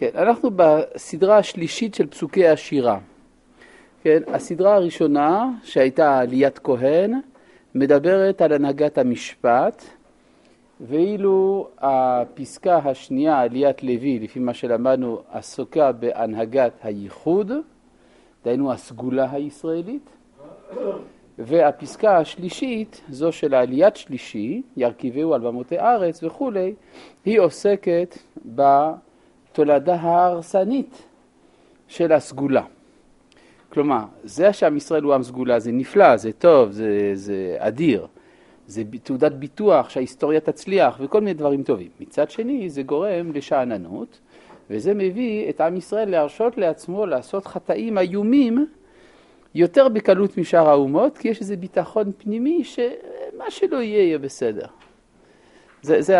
כן, אנחנו בסדרה השלישית של פסוקי השירה. כן, הסדרה הראשונה שהייתה עליית כהן מדברת על הנהגת המשפט, ואילו הפסקה השנייה, עליית לוי, לפי מה שלמדנו, עסוקה בהנהגת הייחוד, דהיינו הסגולה הישראלית, והפסקה השלישית, זו של העליית שלישי, ירכיבהו על במותי ארץ וכו', היא עוסקת בתולדה ההרסנית של הסגולה. כלומר, זה שעם ישראל הוא עם סגולה, זה נפלא, זה טוב, זה אדיר, זה תעודת ביטוח שההיסטוריה תצליח וכל מיני דברים טובים. מצד שני, זה גורם לשעננות, וזה מביא את עם ישראל להרשות לעצמו לעשות חטאים איומים יותר בקלות משאר האומות, כי יש איזה ביטחון פנימי שמה שלא יהיה בסדר. זה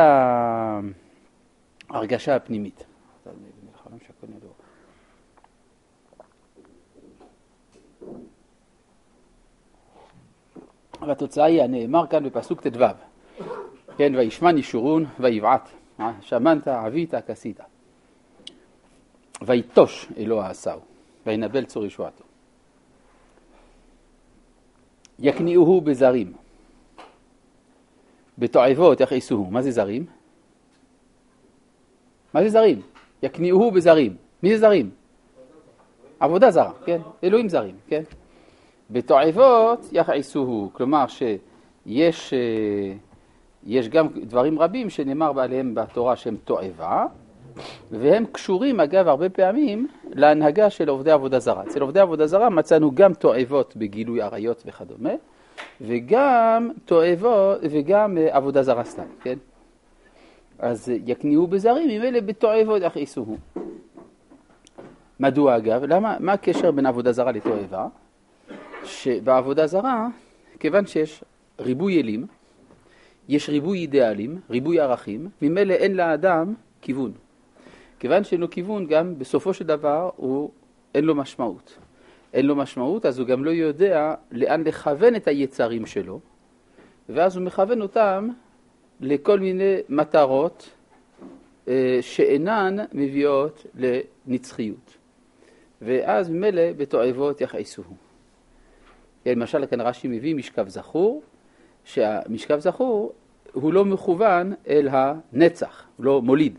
ההרגשה הפנימית. והתוצאה היא הנאמר כאן בפסוק ט"ו. כן, וישמן ישורון ויבעט, שמנת עבית כסית. ויטוש אלוה עשהו, וינבל צור ישועתו. יקניעוהו בזרים, בתועבות יכעסוהו. מה זה זרים? מה זה זרים? יקניעוהו בזרים. מי זה זרים? עבודה זרה, כן? אלוהים זרים, כן? בתועבות יכעסוהו, כלומר שיש גם דברים רבים שנאמר עליהם בתורה שהם תועבה, והם קשורים אגב הרבה פעמים להנהגה של עובדי עבודה זרה. אצל עובדי עבודה זרה מצאנו גם תועבות בגילוי עריות וכדומה, וגם תועבות וגם עבודה זרה סתם, כן? אז יקניעו בזרים, אם אלה בתועבות יכעסוהו. מדוע אגב? מה הקשר בין עבודה זרה לתועבה? שבעבודה זרה, כיוון שיש ריבוי אלים, יש ריבוי אידיאלים, ריבוי ערכים, ממילא אין לאדם כיוון. כיוון שאין לו כיוון, גם בסופו של דבר אין לו משמעות. אין לו משמעות, אז הוא גם לא יודע לאן לכוון את היצרים שלו, ואז הוא מכוון אותם לכל מיני מטרות שאינן מביאות לנצחיות. ואז ממילא בתועבות יכעסוהו. למשל, כאן רש"י מביא משכב זכור, שהמשכב זכור הוא לא מכוון אל הנצח, הוא לא מוליד.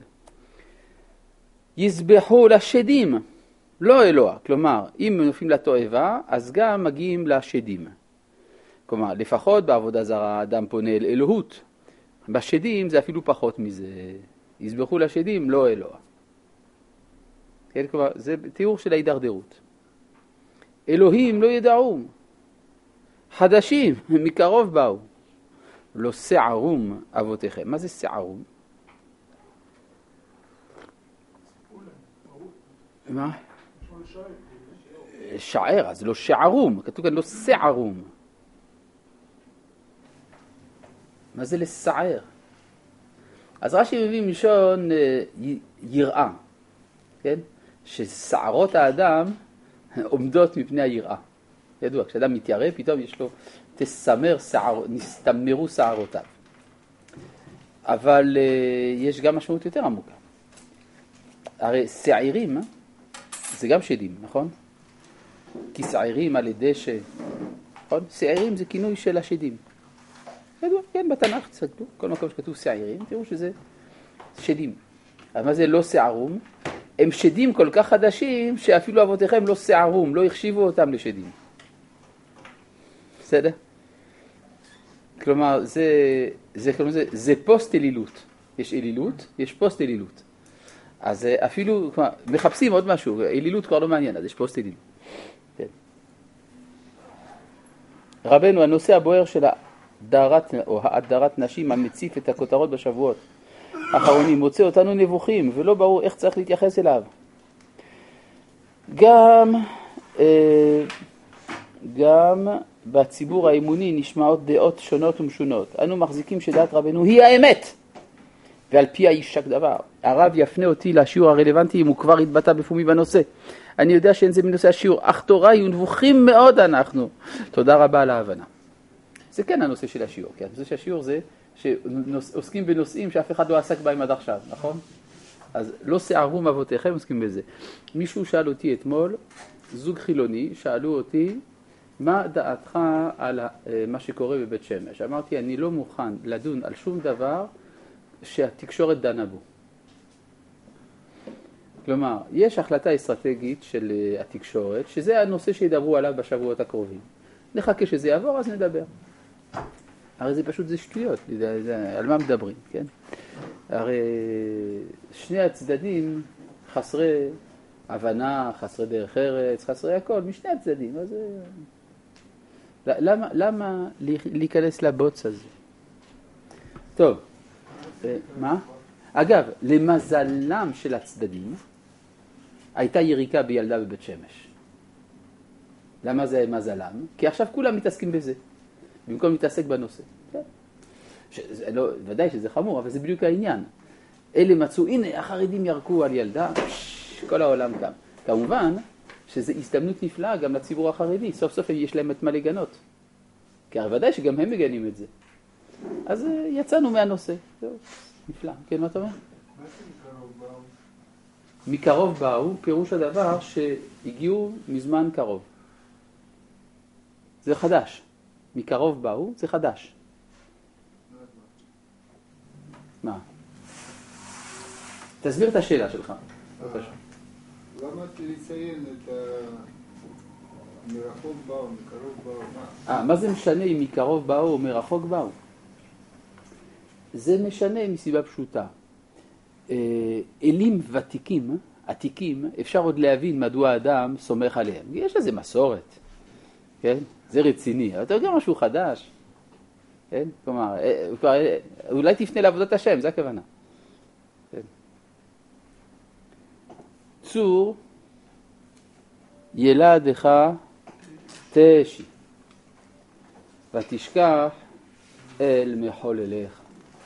יזבחו לשדים, לא אלוה. כלומר, אם נופלים לתועבה, אז גם מגיעים לשדים. כלומר, לפחות בעבודה זרה האדם פונה אל אלוהות. בשדים זה אפילו פחות מזה. יזבחו לשדים, לא אלוה. כן, כלומר, זה תיאור של ההידרדרות. אלוהים לא ידעו. חדשים, מקרוב באו. לא שערום אבותיכם. מה זה שערום? מה? שער, אז לא שערום. כתוב כאן לא שערום. מה זה לסער? אז רש"י מביא מלשון יראה. כן? ששערות האדם עומדות מפני היראה. ידוע, כשאדם מתיירא, פתאום יש לו נסתמרו שערותיו. אבל יש גם משמעות יותר עמוקה. הרי שעירים זה גם שדים, נכון? כי שעירים על ידי נכון? שעירים זה כינוי של השדים. ידוע, כן, בתנ"ך תסתכלו, כל מקום שכתוב שעירים, תראו שזה שדים. אבל מה זה לא שערום? הם שדים כל כך חדשים שאפילו אבותיכם לא שערום, לא החשיבו אותם לשדים. בסדר? כלומר, זה פוסט אלילות. יש אלילות, יש פוסט אלילות. אז אפילו, כלומר, מחפשים עוד משהו, אלילות כבר לא מעניין, אז יש פוסט אלילות. כן. רבנו, הנושא הבוער של ההדרת נשים המציף את הכותרות בשבועות האחרונים, מוצא אותנו נבוכים, ולא ברור איך צריך להתייחס אליו. גם בציבור האמוני נשמעות דעות שונות ומשונות. אנו מחזיקים שדעת רבנו היא האמת, ועל פי הישק דבר. הרב יפנה אותי לשיעור הרלוונטי אם הוא כבר התבטא בפומי בנושא. אני יודע שאין זה מנושא השיעור, אך תורה יהיו נבוכים מאוד אנחנו. תודה רבה על ההבנה. זה כן הנושא של השיעור, כי הנושא של השיעור זה שעוסקים בנושאים שאף אחד לא עסק בהם עד עכשיו, נכון? אז לא שערו מאבותיכם, עוסקים בזה. מישהו שאל אותי אתמול, זוג חילוני, שאלו אותי, מה דעתך על מה שקורה בבית שמש? אמרתי, אני לא מוכן לדון על שום דבר שהתקשורת דנה בו. כלומר, יש החלטה אסטרטגית של התקשורת, שזה הנושא שידברו עליו בשבועות הקרובים. נחכה שזה יעבור, אז נדבר. הרי זה פשוט, זה שטויות, על מה מדברים, כן? הרי שני הצדדים חסרי הבנה, חסרי דרך ארץ, חסרי הכל, משני הצדדים. אז למה להיכנס לבוץ הזה? טוב, מה? אגב, למזלם של הצדדים, הייתה יריקה בילדה בבית שמש. למה זה מזלם? כי עכשיו כולם מתעסקים בזה, במקום להתעסק בנושא. לא, ודאי שזה חמור, אבל זה בדיוק העניין. אלה מצאו, הנה, החרדים ירקו על ילדה, כל העולם קם. כמובן שזו הזדמנות נפלאה גם לציבור החרדי, סוף סוף יש להם את מה לגנות. כי הרי ודאי שגם הם מגנים את זה. אז יצאנו מהנושא. נפלא. כן, מה אתה אומר? מה זה מקרוב באו? מקרוב באו, פירוש הדבר שהגיעו מזמן קרוב. זה חדש. מקרוב באו, זה חדש. מה? תסביר את השאלה שלך. למה לציין את מרחוק באו, מקרוב באו? מה זה משנה אם מקרוב באו או מרחוק באו? זה משנה מסיבה פשוטה. אלים ותיקים, עתיקים, אפשר עוד להבין מדוע האדם סומך עליהם. יש לזה מסורת, כן? זה רציני. אבל אתה יודע משהו חדש, כן? כלומר, אולי תפנה לעבודת השם, זה הכוונה. כן? צור ילדך תשי, ותשכח אל מחולליך.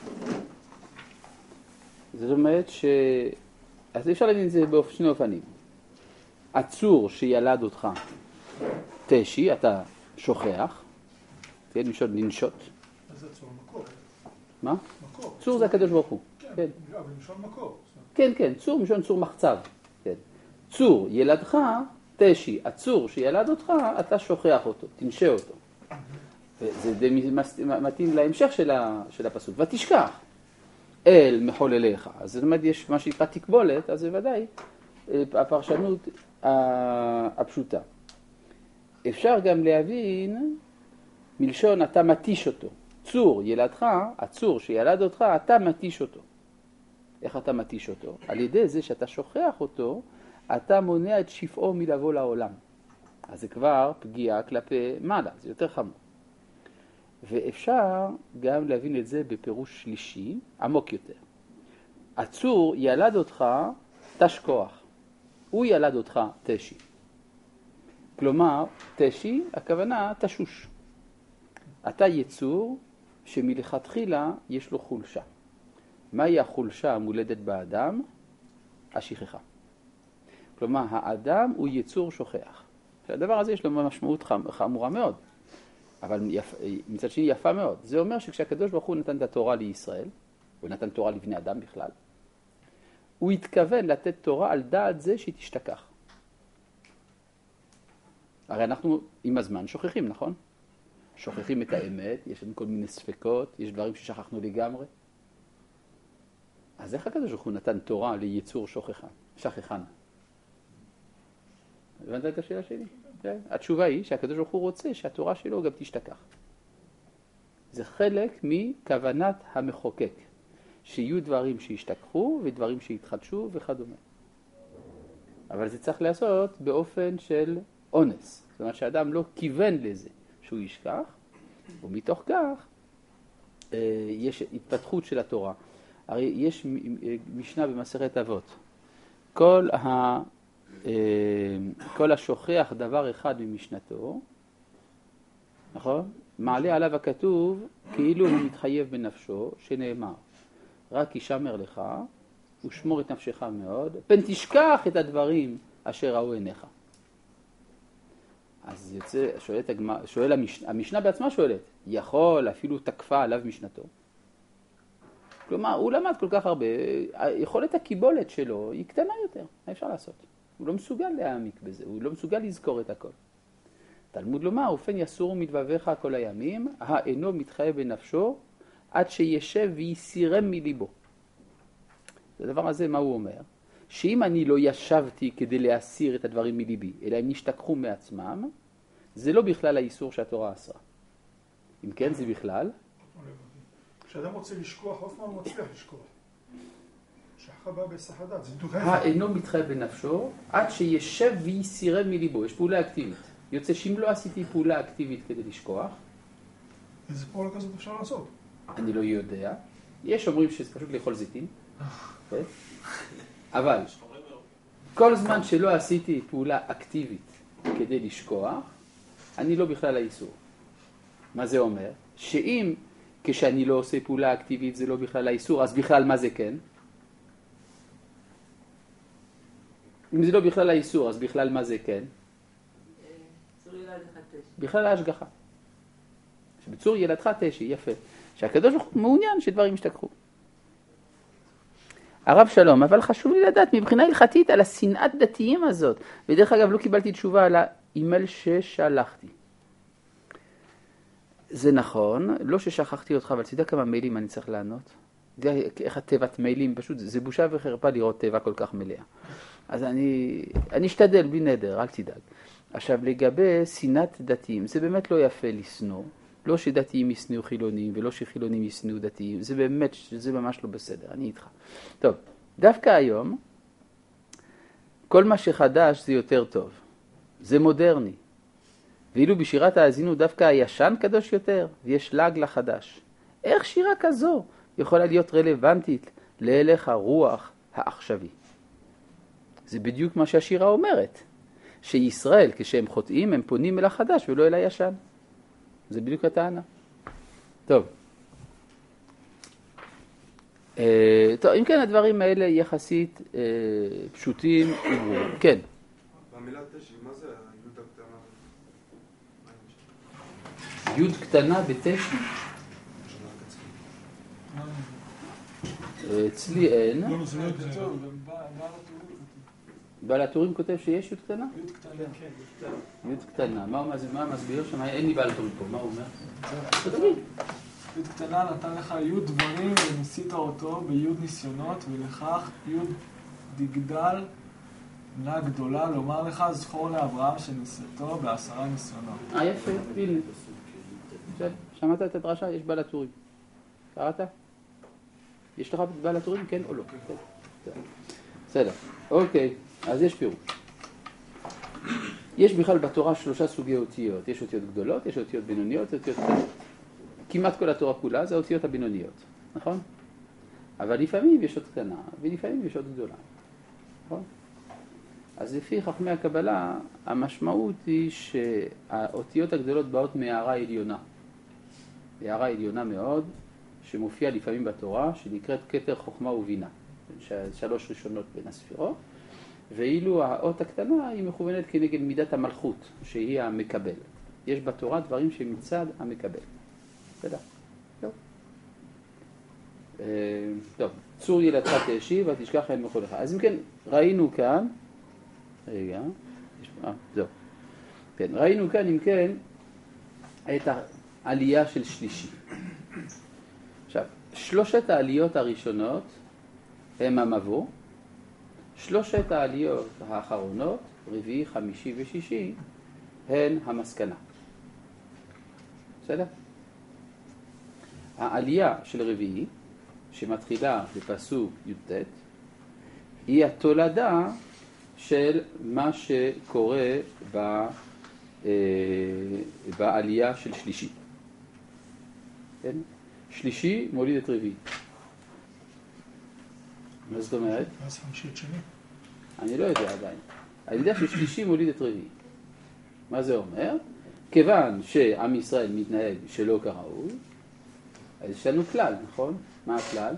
זאת אומרת אז אפשר להבין את זה בשני אופנים. הצור שילד אותך תשי, אתה שוכח, כן, לנשות. אז זה צור מקור. מה? מקור. צור זה הקדוש ברוך הוא. כן, אבל לנשון מקור. כן, כן, צור משון צור מחצב. כן. צור ילדך תשי, הצור שילד אותך, אתה שוכח אותו, תנשה אותו. וזה די מתאים להמשך של הפסוק. ותשכח אל מחולליך. אז זאת אומרת, יש מה שנקרא תקבולת, אז זה ודאי הפרשנות הפשוטה. אפשר גם להבין מלשון אתה מתיש אותו. צור ילדך, הצור שילד אותך, אתה מתיש אותו. איך אתה מתיש אותו? על ידי זה שאתה שוכח אותו, אתה מונע את שפעו מלבוא לעולם. אז זה כבר פגיעה כלפי מעלה, זה יותר חמור. ואפשר גם להבין את זה בפירוש שלישי, עמוק יותר. הצור ילד אותך תשכוח. הוא ילד אותך תשי. כלומר, תשי, הכוונה תשוש. אתה יצור שמלכתחילה יש לו חולשה. מהי החולשה המולדת באדם? השכחה. כלומר, האדם הוא יצור שוכח. הדבר הזה יש לו משמעות חמורה מאוד. אבל מצד שני יפה מאוד. זה אומר שכשהקדוש ברוך הוא נתן את התורה לישראל, הוא נתן תורה לבני אדם בכלל, הוא התכוון לתת תורה על דעת זה שהיא תשתכח. הרי אנחנו עם הזמן שוכחים, נכון? שוכחים את האמת, יש לנו כל מיני ספקות, יש דברים ששכחנו לגמרי. אז איך הקדוש ברוך הוא נתן תורה ליצור שכחן? הבנת את השאלה שלי? התשובה היא שהקדוש ברוך הוא רוצה שהתורה שלו גם תשתכח. זה חלק מכוונת המחוקק, שיהיו דברים שישתכחו ודברים שיתחדשו וכדומה. אבל זה צריך לעשות באופן של אונס. זאת אומרת שהאדם לא כיוון לזה שהוא ישכח, ומתוך כך יש התפתחות של התורה. הרי יש משנה במסכת אבות. כל השוכח דבר אחד ממשנתו, נכון? מעלה עליו הכתוב כאילו הוא מתחייב בנפשו, שנאמר, רק ישמר לך ושמור את נפשך מאוד, פן תשכח את הדברים אשר ראו עיניך. אז יוצא, המשנה בעצמה שואלת, יכול אפילו תקפה עליו משנתו? כלומר, הוא למד כל כך הרבה, יכולת הקיבולת שלו היא קטנה יותר, מה אפשר לעשות? הוא לא מסוגל להעמיק בזה, הוא לא מסוגל לזכור את הכל. תלמוד לומר, ופן יסורו מדבביך כל הימים, האינו מתחייב בנפשו, עד שישב ויסירם מליבו. הדבר הזה, מה הוא אומר? שאם אני לא ישבתי כדי להסיר את הדברים מליבי, אלא הם נשתכחו מעצמם, זה לא בכלל האיסור שהתורה אסרה. אם כן, זה בכלל. כשאדם רוצה לשכוח, אף פעם הוא מצליח לשכוח. שכחה בא בהיסח הדעת, זה בדיוק האינו מתחייב בנפשו, עד שישב ויסירם מליבו. יש פעולה אקטיבית. יוצא שאם לא עשיתי פעולה אקטיבית כדי לשכוח. איזה פעולה כזאת אפשר לעשות? אני לא יודע. יש אומרים שזה פשוט לאכול זיתים. אבל כל זמן שלא עשיתי פעולה אקטיבית כדי לשכוח, אני לא בכלל האיסור. מה זה אומר? שאם כשאני לא עושה פעולה אקטיבית זה לא בכלל האיסור, אז בכלל מה זה כן? אם זה לא בכלל האיסור, אז בכלל מה זה כן? בכלל ההשגחה. שבצור ילדך תשי, יפה. שהקדוש ברוך הוא מעוניין שדברים ישתכחו. הרב שלום, אבל חשוב לי לדעת מבחינה הלכתית על השנאת דתיים הזאת. ודרך אגב לא קיבלתי תשובה על האימייל ששלחתי. זה נכון, לא ששכחתי אותך, אבל תדע כמה מיילים אני צריך לענות. תדע איך התיבת מיילים, פשוט זה בושה וחרפה לראות תיבה כל כך מלאה. אז אני אשתדל בלי נדר, אל תדאג. עכשיו לגבי שנאת דתיים, זה באמת לא יפה לשנוא. לא שדתיים ישנאו חילונים ולא שחילונים ישנאו דתיים, זה באמת, זה ממש לא בסדר, אני איתך. טוב, דווקא היום, כל מה שחדש זה יותר טוב, זה מודרני. ואילו בשירת האזינו דווקא הישן קדוש יותר, ויש לעג לחדש. איך שירה כזו יכולה להיות רלוונטית להלך הרוח העכשווי? זה בדיוק מה שהשירה אומרת, שישראל כשהם חוטאים הם פונים אל החדש ולא אל הישן. זה בדיוק הטענה. טוב. טוב, אם כן הדברים האלה יחסית פשוטים וברורים. כן. במילה תשי, מה זה היוד הקטנה? יוד קטנה בתשי? אצלי אין. לא, זה לא כתוב. בעל הטורים כותב שיש יוד קטנה? יוד קטנה, כן. יוד קטנה. מה מסביר שם? אין לי בעל הטורים פה, מה הוא אומר? תגיד. יוד קטנה נתן לך יוד דברים וניסית אותו ביוד ניסיונות, ולכך יוד דגדל מנה גדולה לומר לך זכור לאברהם שניסתו ב10 ניסיונות. יפה, הנה. שמעת את הדרשה? יש בעל הטורים. קראת? יש לך בעל הטורים? כן או לא? בסדר. אוקיי, אז יש פירוש. יש בכלל בתורה 3 סוגי אותיות. יש אותיות גדולות, יש אותיות בינוניות, אותיות קטנות. כמעט כל התורה כולה זה האותיות הבינוניות, נכון? אבל לפעמים יש אות קטנה, ולפעמים יש אות גדולה, נכון? אז לפי חכמי הקבלה, המשמעות היא שהאותיות הגדולות באות מהערה עליונה. הערה עליונה מאוד, שמופיע לפעמים בתורה, שנקראת כתר חוכמה ובינה. 3 ראשונות בין הספירות, ואילו האות הקטנה היא מכוונת כנגד מידת המלכות, שהיא המקבל. יש בתורה דברים שמצד המקבל. תודה. טוב. טוב, צור ילדך תשי ותשכח אל מחולך. אז אם כן, ראינו כאן, רגע, זהו. כן, ראינו כאן, אם כן, את העלייה של שלישי. עכשיו, 3 העליות הראשונות הם המבוא, 3 העליות האחרונות, רביעי, חמישי ושישי, הן המסקנה. בסדר? העלייה של רביעי, שמתחילה בפסוק י"ט, היא התולדה של מה שקורה בעלייה של שלישי. כן? שלישי מוליד את רביעי. מה זאת אומרת? אז חמישי את שני. אני לא יודע עדיין. אני יודע ששלישי מוליד את רביעי. מה זה אומר? כיוון שעם ישראל מתנהג שלא כראוי, אז יש לנו כלל, נכון? מה הכלל?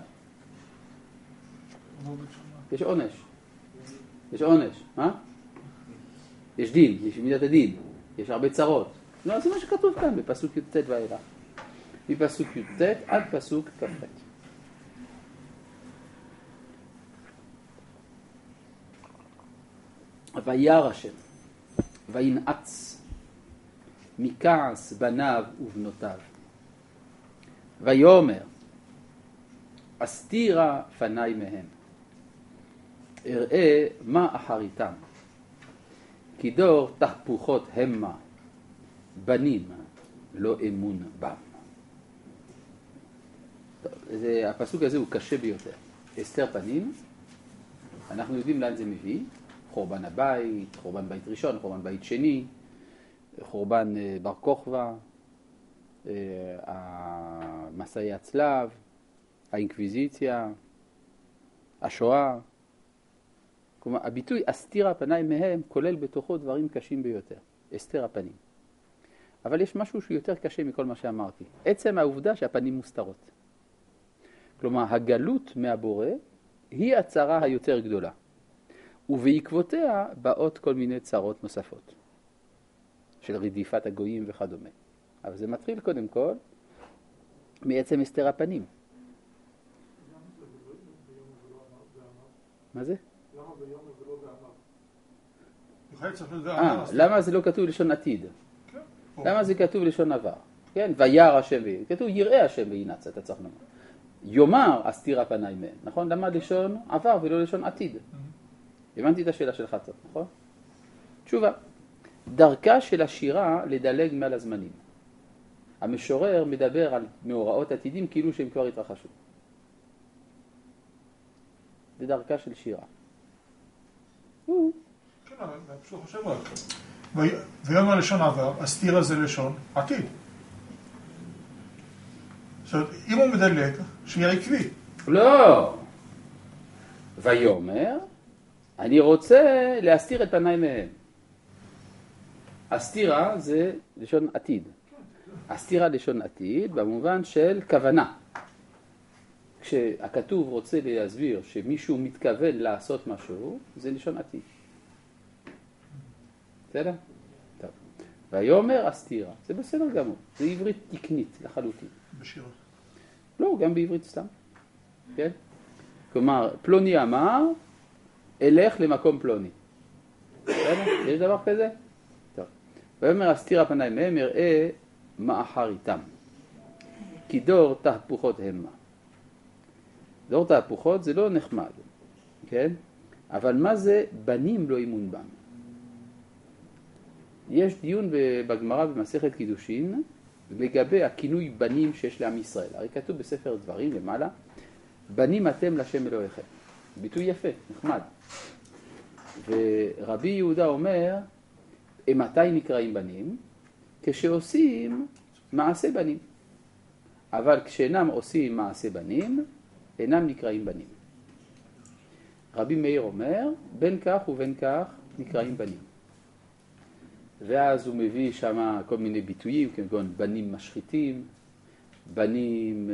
יש עונש. יש עונש, מה? יש דין, יש מידת הדין, יש הרבה צרות. לא, זה מה שכתוב כאן בפסוק י"ט ואילך. מפסוק י"ט עד פסוק כ"ח. וירא השם, וינעץ מכעס בניו ובנותיו. ויאמר, אסתירה פניי מהם, אראה מה אחריתם, כי דור תהפוכות המה, בנים לא אמון בם. הפסוק הזה הוא קשה ביותר. הסתר פנים, אנחנו יודעים לאן זה מביא, חורבן הבית, חורבן בית ראשון, חורבן בית שני, חורבן בר כוכבא, מסעי הצלב, האינקוויזיציה, השואה. כלומר, הביטוי אסתירה פניי מהם כולל בתוכו דברים קשים ביותר, הסתר הפנים. אבל יש משהו שהוא יותר קשה מכל מה שאמרתי. עצם העובדה שהפנים מוסתרות. כלומר, הגלות מהבורא היא הצרה היותר גדולה. ובעקבותיה באות כל מיני צרות נוספות. של רדיפת הגויים וכדומה. אבל זה מתחיל קודם כל מעצם הסתר הפנים. מה זה? למה ביום ולא באמר? למה זה לא כתוב לשון עתיד? למה זה כתוב לשון עבר? כן, וירא השם וינעץ. כתוב יראה השם וינעץ, אתה צריך לומר. יאמר אסתירה פניי מהם, נכון? למה לשון עבר ולא לשון עתיד? הבנתי את השאלה שלך טוב, נכון? תשובה. דרכה של השירה לדלג מעל הזמנים. המשורר מדבר על מאורעות עתידים כאילו שהם כבר התרחשו. זה דרכה של שירה. כן, אבל אני פשוט חושב רק. ויאמר לשון עבר, אסתירה זה לשון עתיד. זאת אומרת, אם הוא מדלג, שיהיה עקבי. לא. ויאמר, אני רוצה להסתיר את פניי מהם. הסתירה זה לשון עתיד. הסתירה לשון עתיד במובן של כוונה. כשהכתוב רוצה להסביר שמישהו מתכוון לעשות משהו, זה לשון עתיד. בסדר? טוב. ויאמר הסתירה, זה בסדר גמור. זה עברית תקנית לחלוטין. בשירה. לא, גם בעברית סתם. כן? כלומר, פלוני אמר, אלך למקום פלוני. בסדר? יש דבר כזה? טוב. ויאמר אסתירה פניי מהם, אראה מה אחר איתם. כי דור תהפוכות המה. דור תהפוכות זה לא נחמד. כן? אבל מה זה בנים לא אימון בם? יש דיון בגמרא במסכת קידושין לגבי הכינוי בנים שיש לעם ישראל. הרי כתוב בספר דברים למעלה, בנים אתם לשם אלוהיכם. ביטוי יפה, נחמד. ורבי יהודה אומר, מתי נקראים בנים? כשעושים מעשה בנים. אבל כשאינם עושים מעשה בנים, אינם נקראים בנים. רבי מאיר אומר, בין כך ובין כך נקראים בנים. ואז הוא מביא שם כל מיני ביטויים, כגון בנים משחיתים, בנים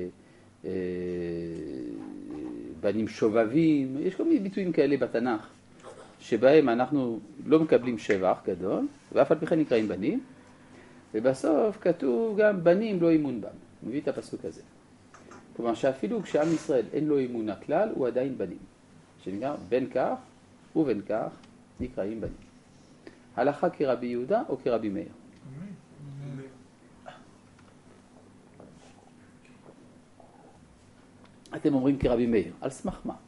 שובבים, יש כל מיני ביטויים כאלה בתנ"ך, שבהם אנחנו לא מקבלים שבח גדול, ואף על פי כן נקראים בנים, ובסוף כתוב גם בנים לא אימון בם, מביא את הפסוק הזה. כלומר שאפילו כשעם ישראל אין לו אימונה כלל, הוא עדיין בנים, שנקרא בין כך ובין כך נקראים בנים. הלכה כרבי יהודה או כרבי מאיר? אתם אומרים כרבי מאיר, על סמך מה?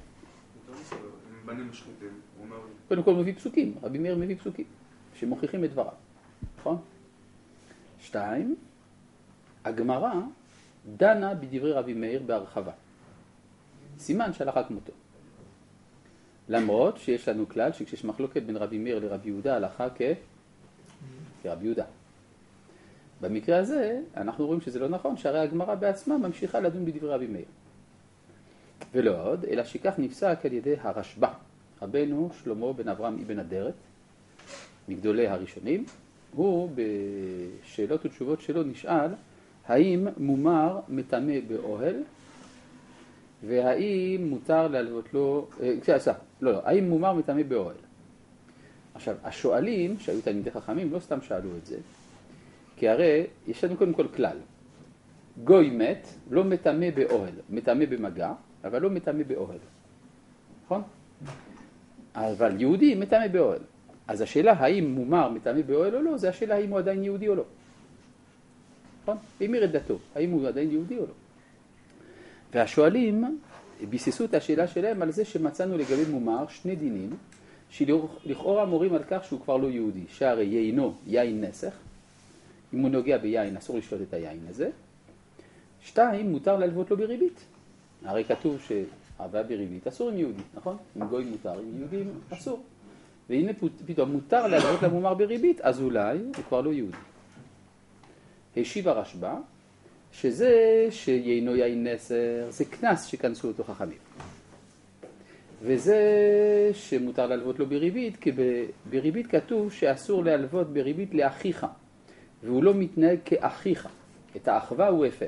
בנים משחיתים, הוא אומר... קודם כל מביא פסוקים, רבי מאיר מביא פסוקים, שמוכיחים את דבריו, נכון? 2, הגמרא דנה בדברי רבי מאיר בהרחבה. סימן שהלכה כמותו. למרות שיש לנו כלל שכשיש מחלוקת בין רבי מאיר לרבי יהודה, הלכה כרבי יהודה. במקרה הזה אנחנו רואים שזה לא נכון, שהרי הגמרא בעצמה ממשיכה לדון בדברי רבי מאיר. ולא עוד, אלא שכך נפסק על ידי הרשב"א, רבנו שלמה בן אברהם אבן אדרת, מגדולי הראשונים. הוא בשאלות ותשובות שלו נשאל, האם מומר מטמא באוהל, והאם מותר להלוות לו, האם מומר מטמא באוהל. עכשיו, השואלים, שהיו תלמידי חכמים, לא סתם שאלו את זה, כי הרי יש לנו קודם כל כלל. גוי מת, לא מטמא באוהל, מטמא במגע, אבל לא מטמא באוהל. נכון? אבל יהודי מטמא באוהל. אז השאלה האם מומר מטמא באוהל או לא, זה השאלה האם הוא עדיין יהודי או לא. נכון? אם ירד דתו, האם הוא עדיין יהודי או לא. והשואלים ביססו את השאלה שלהם על זה שמצאנו לגבי מומר שני דינים, שלכאורה מורים על כך שהוא כבר לא יהודי, שהרי יינו יין נסך, אם הוא נוגע ביין אסור לשתות את היין הזה. 2, מותר להלוות לו בריבית. הרי כתוב שהלוואה בריבית אסור עם יהודי, נכון? עם גוי מותר, עם יהודים אסור. והנה פתאום מותר להלוות למומר בריבית, אז אולי הוא כבר לא יהודי. השיב הרשב"א שזה שיינו יין נסך זה כנס שכנסו אותו חכמים. וזה שמותר להלוות לו בריבית, כי בריבית כתוב שאסור להלוות בריבית לאחיך, והוא לא מתנהג כאחיך. את האחווה הוא הפר.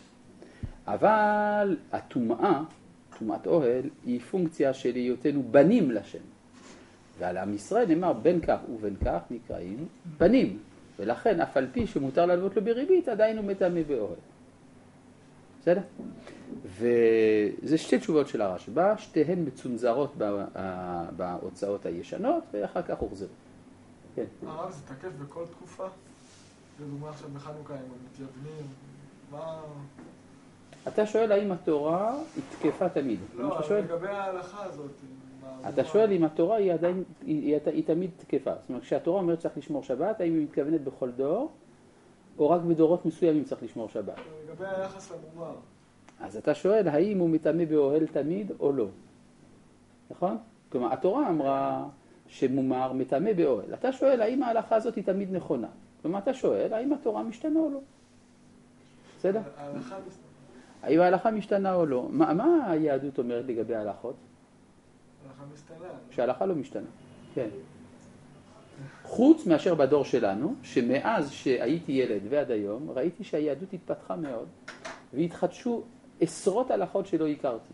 אבל הטומאה, טומאת אוהל, היא פונקציה של היותנו בנים לשם. ועל עם ישראל נאמר בין כך ובין כך נקראים בנים. ולכן אף על פי שמותר להלוות לו בריבית, עדיין הוא מטמא באוהל. בסדר? וזה שתי תשובות של הרשב"א, שתיהן מצונזרות בהוצאות הישנות, ואחר כך הוחזרו. כן. הרב, זה תקף בכל תקופה? לדוגמה עכשיו בחנוכה הם מתייוונים, מה... אתה שואל האם התורה היא תקפה תמיד? לא, לגבי ההלכה הזאת. אתה שואל אם התורה היא תמיד תקפה. זאת אומרת, כשהתורה אומרת צריך לשמור שבת, האם היא מתכוונת בכל דור, או רק בדורות מסוימים צריך לשמור שבת? לגבי היחס למומר. אז אתה שואל האם הוא מטמא באוהל תמיד או לא. נכון? כלומר, התורה אמרה שמומר מטמא באוהל. אתה שואל האם ההלכה הזאת היא תמיד נכונה. כלומר, אתה שואל האם התורה משתנה או לא. בסדר? האם ההלכה משתנה או לא? מה היהדות אומרת לגבי ההלכות? ההלכה משתנה. שההלכה לא משתנה. כן. חוץ מאשר בדור שלנו, שמאז שהייתי ילד ועד היום, ראיתי שהיהדות התפתחה מאוד, והתחדשו עשרות הלכות שלא הכרתי.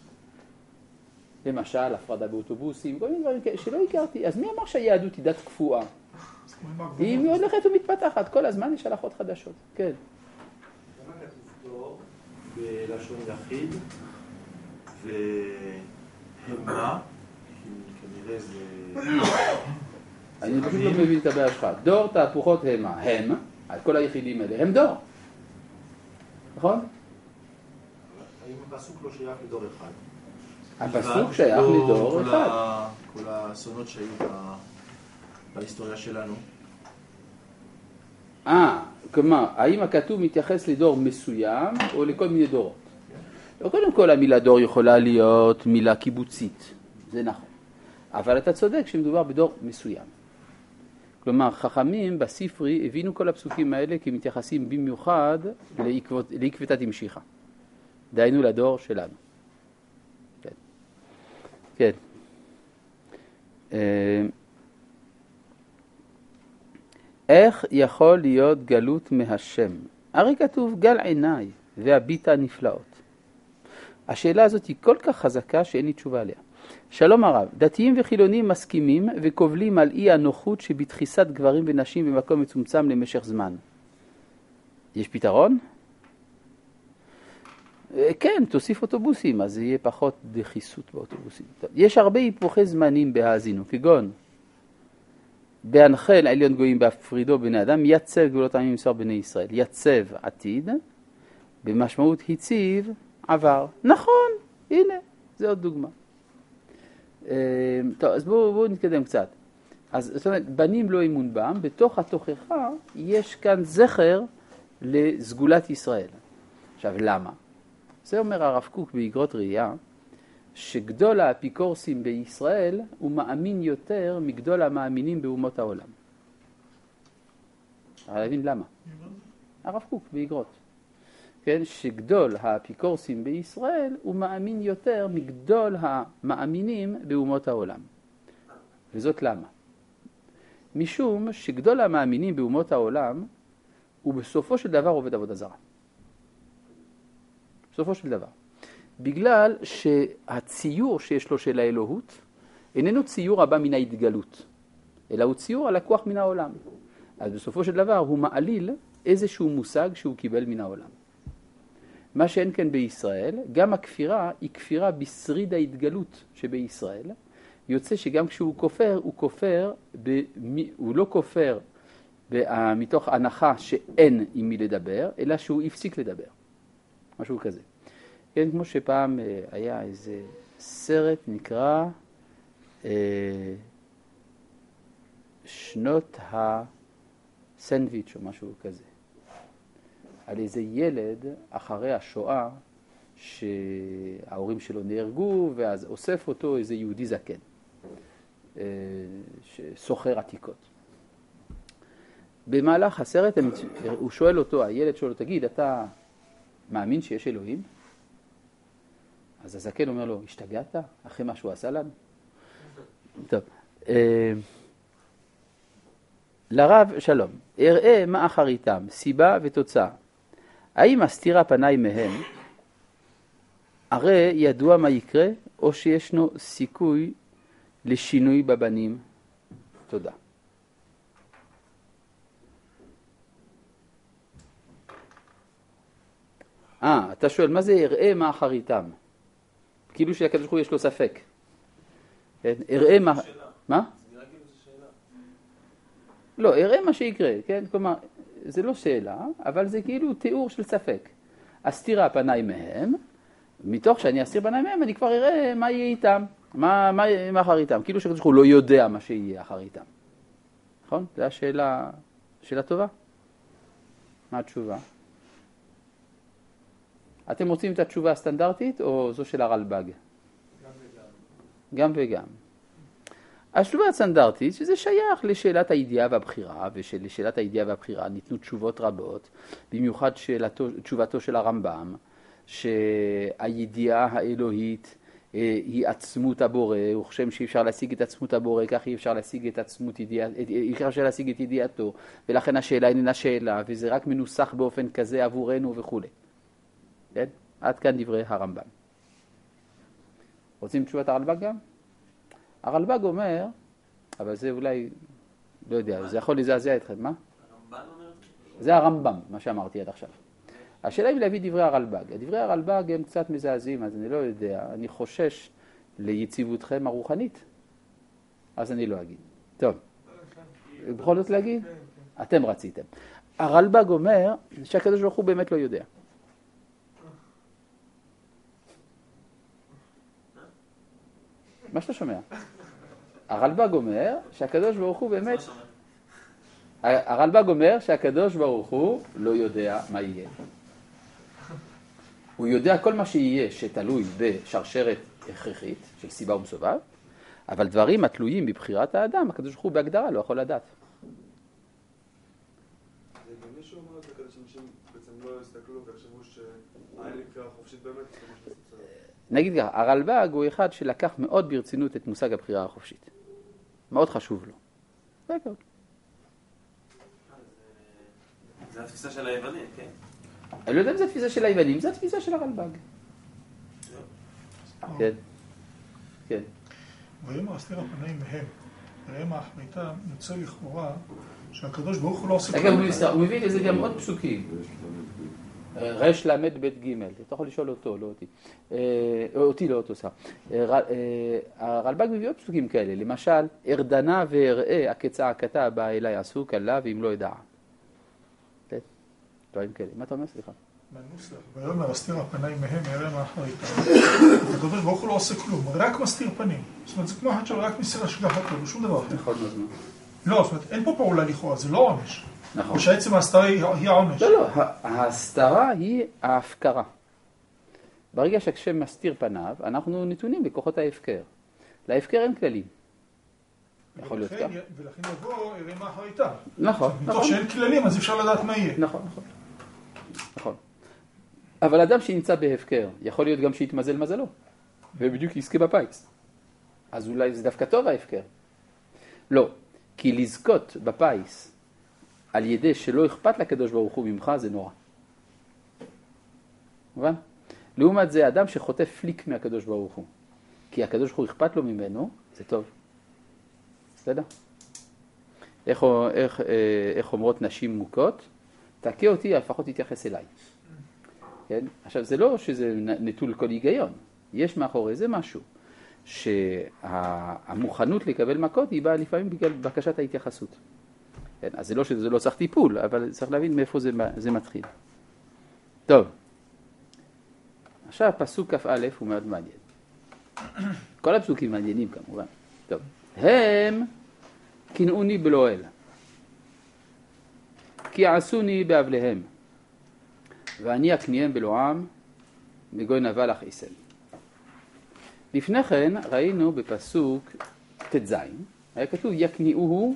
למשל, הפרדה באוטובוסים, כל מיני דברים שלא הכרתי. אז מי אמר שהיהדות היא דת קפואה? היא מאוד הולכת ומתפתחת, כל הזמן יש הלכות חדשות. כן. למה כתוב דור בלשון יחיד והמה, כנראה זה... אני פשוט לא מבין את הבעיה שלך. דור תהפוכות המה. הם, כל היחידים האלה, הם דור. נכון? האם הפסוק לא שייך לדור אחד? הפסוק שייך לדור אחד. כל האסונות שהיו בהיסטוריה שלנו. כלומר, האם הכתוב מתייחס לדור מסוים או לכל מיני דורות? קודם כל, המילה דור יכולה להיות מילה קיבוצית. זה נכון. אבל אתה צודק שמדובר בדור מסוים. כלומר, חכמים בספרי הבינו כל הפסוקים האלה כי מתייחסים במיוחד לעקבתת המשיכה. דהיינו לדור שלנו. כן. כן. איך יכול להיות גלות מהשם? הרי כתוב גל עיניי והביטה נפלאות. השאלה הזאת היא כל כך חזקה שאין לי תשובה עליה. שלום הרב, דתיים וחילונים מסכימים וקובלים על אי הנוחות שבתחיסת גברים ונשים במקום מצומצם למשך זמן. יש פתרון? כן, תוסיף אוטובוסים, אז יהיה פחות דחיסות באוטובוסים. יש הרבה היפוכי זמנים בהאזינו, כגון בהנחל עליון גויים בהפרידו בני אדם, יצב גבולות העמים מסור בני ישראל. יצב עתיד, במשמעות הציב עבר. נכון, הנה, זה עוד דוגמה. טוב, אז בואו נתקדם קצת. אז זאת אומרת, בנים לא אמון בם, בתוך התוכחה יש כאן זכר לסגולת ישראל. עכשיו, למה? זה אומר הרב קוק באגרות ראייה, שגדול האפיקורסים בישראל הוא מאמין יותר מגדול המאמינים באומות העולם. אני להבין למה. הרב קוק באגרות. כן, שגדול האפיקורסים בישראל הוא מאמין יותר מגדול המאמינים באומות העולם. וזאת למה? משום שגדול המאמינים באומות העולם הוא בסופו של דבר עובד עבודה זרה. בסופו של דבר. בגלל שהציור שיש לו של האלוהות איננו ציור הבא מן ההתגלות, אלא הוא ציור הלקוח מן העולם. אז בסופו של דבר הוא מעליל איזשהו מושג שהוא קיבל מן העולם. מה שאין כן בישראל, גם הכפירה היא כפירה בשריד ההתגלות שבישראל, יוצא שגם כשהוא כופר, הוא לא כופר מתוך הנחה שאין עם מי לדבר, אלא שהוא הפסיק לדבר. משהו כזה. כן, כמו שפעם היה איזה סרט נקרא שנות הסנדוויץ' או משהו כזה. על איזה ילד אחרי השואה שההורים שלו נהרגו, ואז אוסף אותו איזה יהודי זקן, שסוחר עתיקות. במהלך הסרט הוא שואל אותו, הילד שואל אותו, תגיד, אתה מאמין שיש אלוהים? אז הזקן אומר לו, השתגעת? אחרי מה שהוא עשה לנו? טוב. לרב שלום, אראה מה אחריתם, סיבה ותוצאה. האם הסתירה פניי מהם, הרי ידוע מה יקרה, או שישנו סיכוי לשינוי בבנים? תודה. אתה שואל, מה זה אראה מה אחריתם? כאילו שהקדוש ברוך הוא יש לו ספק. אראה מה... מה? לא, אראה מה שיקרה, כן? כלומר, זה לא שאלה, אבל זה כאילו תיאור של ספק. הסתירה פניי מהם, מתוך שאני אסתיר פניי מהם, אני כבר אראה מה יהיה איתם, מה אחריתם. כאילו שהקדוש ברוך הוא לא יודע מה שיהיה אחריתם. נכון? זו השאלה, שאלה טובה. מה התשובה? אתם רוצים את התשובה הסטנדרטית או זו של הרלב"ג? גם וגם. התשובה הסטנדרטית, שזה שייך לשאלת הידיעה והבחירה, ושלשאלת הידיעה והבחירה ניתנו תשובות רבות, במיוחד תשובתו של הרמב"ם, שהידיעה האלוהית היא עצמות הבורא, וכשם שאי אפשר להשיג את עצמות הבורא, כך אי אפשר להשיג את ידיעתו, ולכן השאלה איננה שאלה, וזה רק מנוסח באופן כזה עבורנו וכו'. כן? עד כאן דברי הרמב"ם. רוצים תשובת הרלב"ג גם? הרלב"ג אומר, אבל זה אולי, לא יודע, זה יכול לזעזע אתכם, מה? זה הרמב"ם, מה שאמרתי עד עכשיו. השאלה היא להביא דברי הרלב"ג. דברי הרלב"ג הם קצת מזעזעים, אז אני לא יודע, אני חושש ליציבותכם הרוחנית, אז אני לא אגיד. טוב, בכל זאת להגיד? אתם רציתם. הרלב"ג אומר שהקדוש ברוך הוא באמת לא יודע. מה שאתה שומע? הרלב"ג אומר שהקדוש ברוך הוא באמת... הרלב"ג אומר שהקדוש ברוך הוא לא יודע מה יהיה. הוא יודע כל מה שיהיה שתלוי בשרשרת הכרחית של סיבה ומסובב, אבל דברים התלויים בבחירת האדם, הקדוש ברוך הוא בהגדרה לא יכול לדעת. זה גם מישהו אומר את זה כדי שאנשים בעצם לא יסתכלו ויחשבו שהעין לבחירה חופשית באמת, נגיד ככה, הרלב"ג הוא אחד שלקח מאוד ברצינות את מושג הבחירה החופשית. מאוד חשוב לו. זה הכל. זה התפיסה של היוונים, כן? אני לא יודע אם זה התפיסה של היוונים, זה התפיסה של הרלב"ג. כן. כן. ויאמר הסתירה פניי מהם, ראה מה אחריתם, יוצא לכאורה שהקדוש ברוך הוא לא עושה... אגב, הוא מביא לזה גם עוד פסוקים. רש למד בית ג' אתה יכול לשאול אותו, לא אותי. אותי לא אותו, סליחה. הרלב"ג מביא עוד פסוקים כאלה, למשל, ארדנה ואראה הכצעקתה הבאה אליי עשו קלה ואם לא ידעה. דברים כאלה. מה אתה אומר? סליחה. מהנוסח, ויאמר הסתירה פניי מהם, יראה מה אחריתם. הקדוש ברוך הוא לא עושה כלום, רק מסתיר פנים. זאת אומרת, זה כמו אחד שרק מסתיר השגחתו, שום דבר אחר. נכון, נכון. לא, זאת אומרת, אין פה פעולה לכאורה, זה לא עונש. נכון. או שהעצם ההסתרה היא העונש. לא, לא, ההסתרה היא ההפקרה. ברגע שכשם מסתיר פניו, אנחנו נתונים בכוחות ההפקר. להפקר אין כללים. יכול להיות כך. ולכן יבוא, יראה מה אחריתם. נכון, נכון. מתוך שאין כללים, אז אפשר לדעת מה יהיה. נכון, נכון. נכון. אבל אדם שנמצא בהפקר, יכול להיות גם שיתמזל מזלו, ובדיוק יזכה בפיס. אז אולי זה דווקא טוב ההפקר. לא, כי לזכות בפיס על ידי שלא אכפת לקדוש ברוך הוא ממך, זה נורא. מובן? לעומת זה, אדם שחוטף פליק מהקדוש ברוך הוא, כי הקדוש ברוך הוא אכפת לו ממנו, זה טוב. בסדר? איך אומרות נשים מוכות? תכה אותי, לפחות תתייחס אליי. כן? עכשיו, זה לא שזה נטול כל היגיון. יש מאחורי זה משהו. שהמוכנות לקבל מכות היא באה לפעמים בגלל בקשת ההתייחסות. כן, אז זה לא שזה לא צריך טיפול, אבל צריך להבין מאיפה זה מתחיל. טוב, עכשיו פסוק כ"א הוא מאוד מעניין. כל הפסוקים מעניינים כמובן. טוב, הם קנאוני בלועל, כי עשוני באבליהם, ואני אקניהם בלועם, מגוי נבל אכעיסם. לפני כן ראינו בפסוק ט"ז, היה כתוב יקניאוהו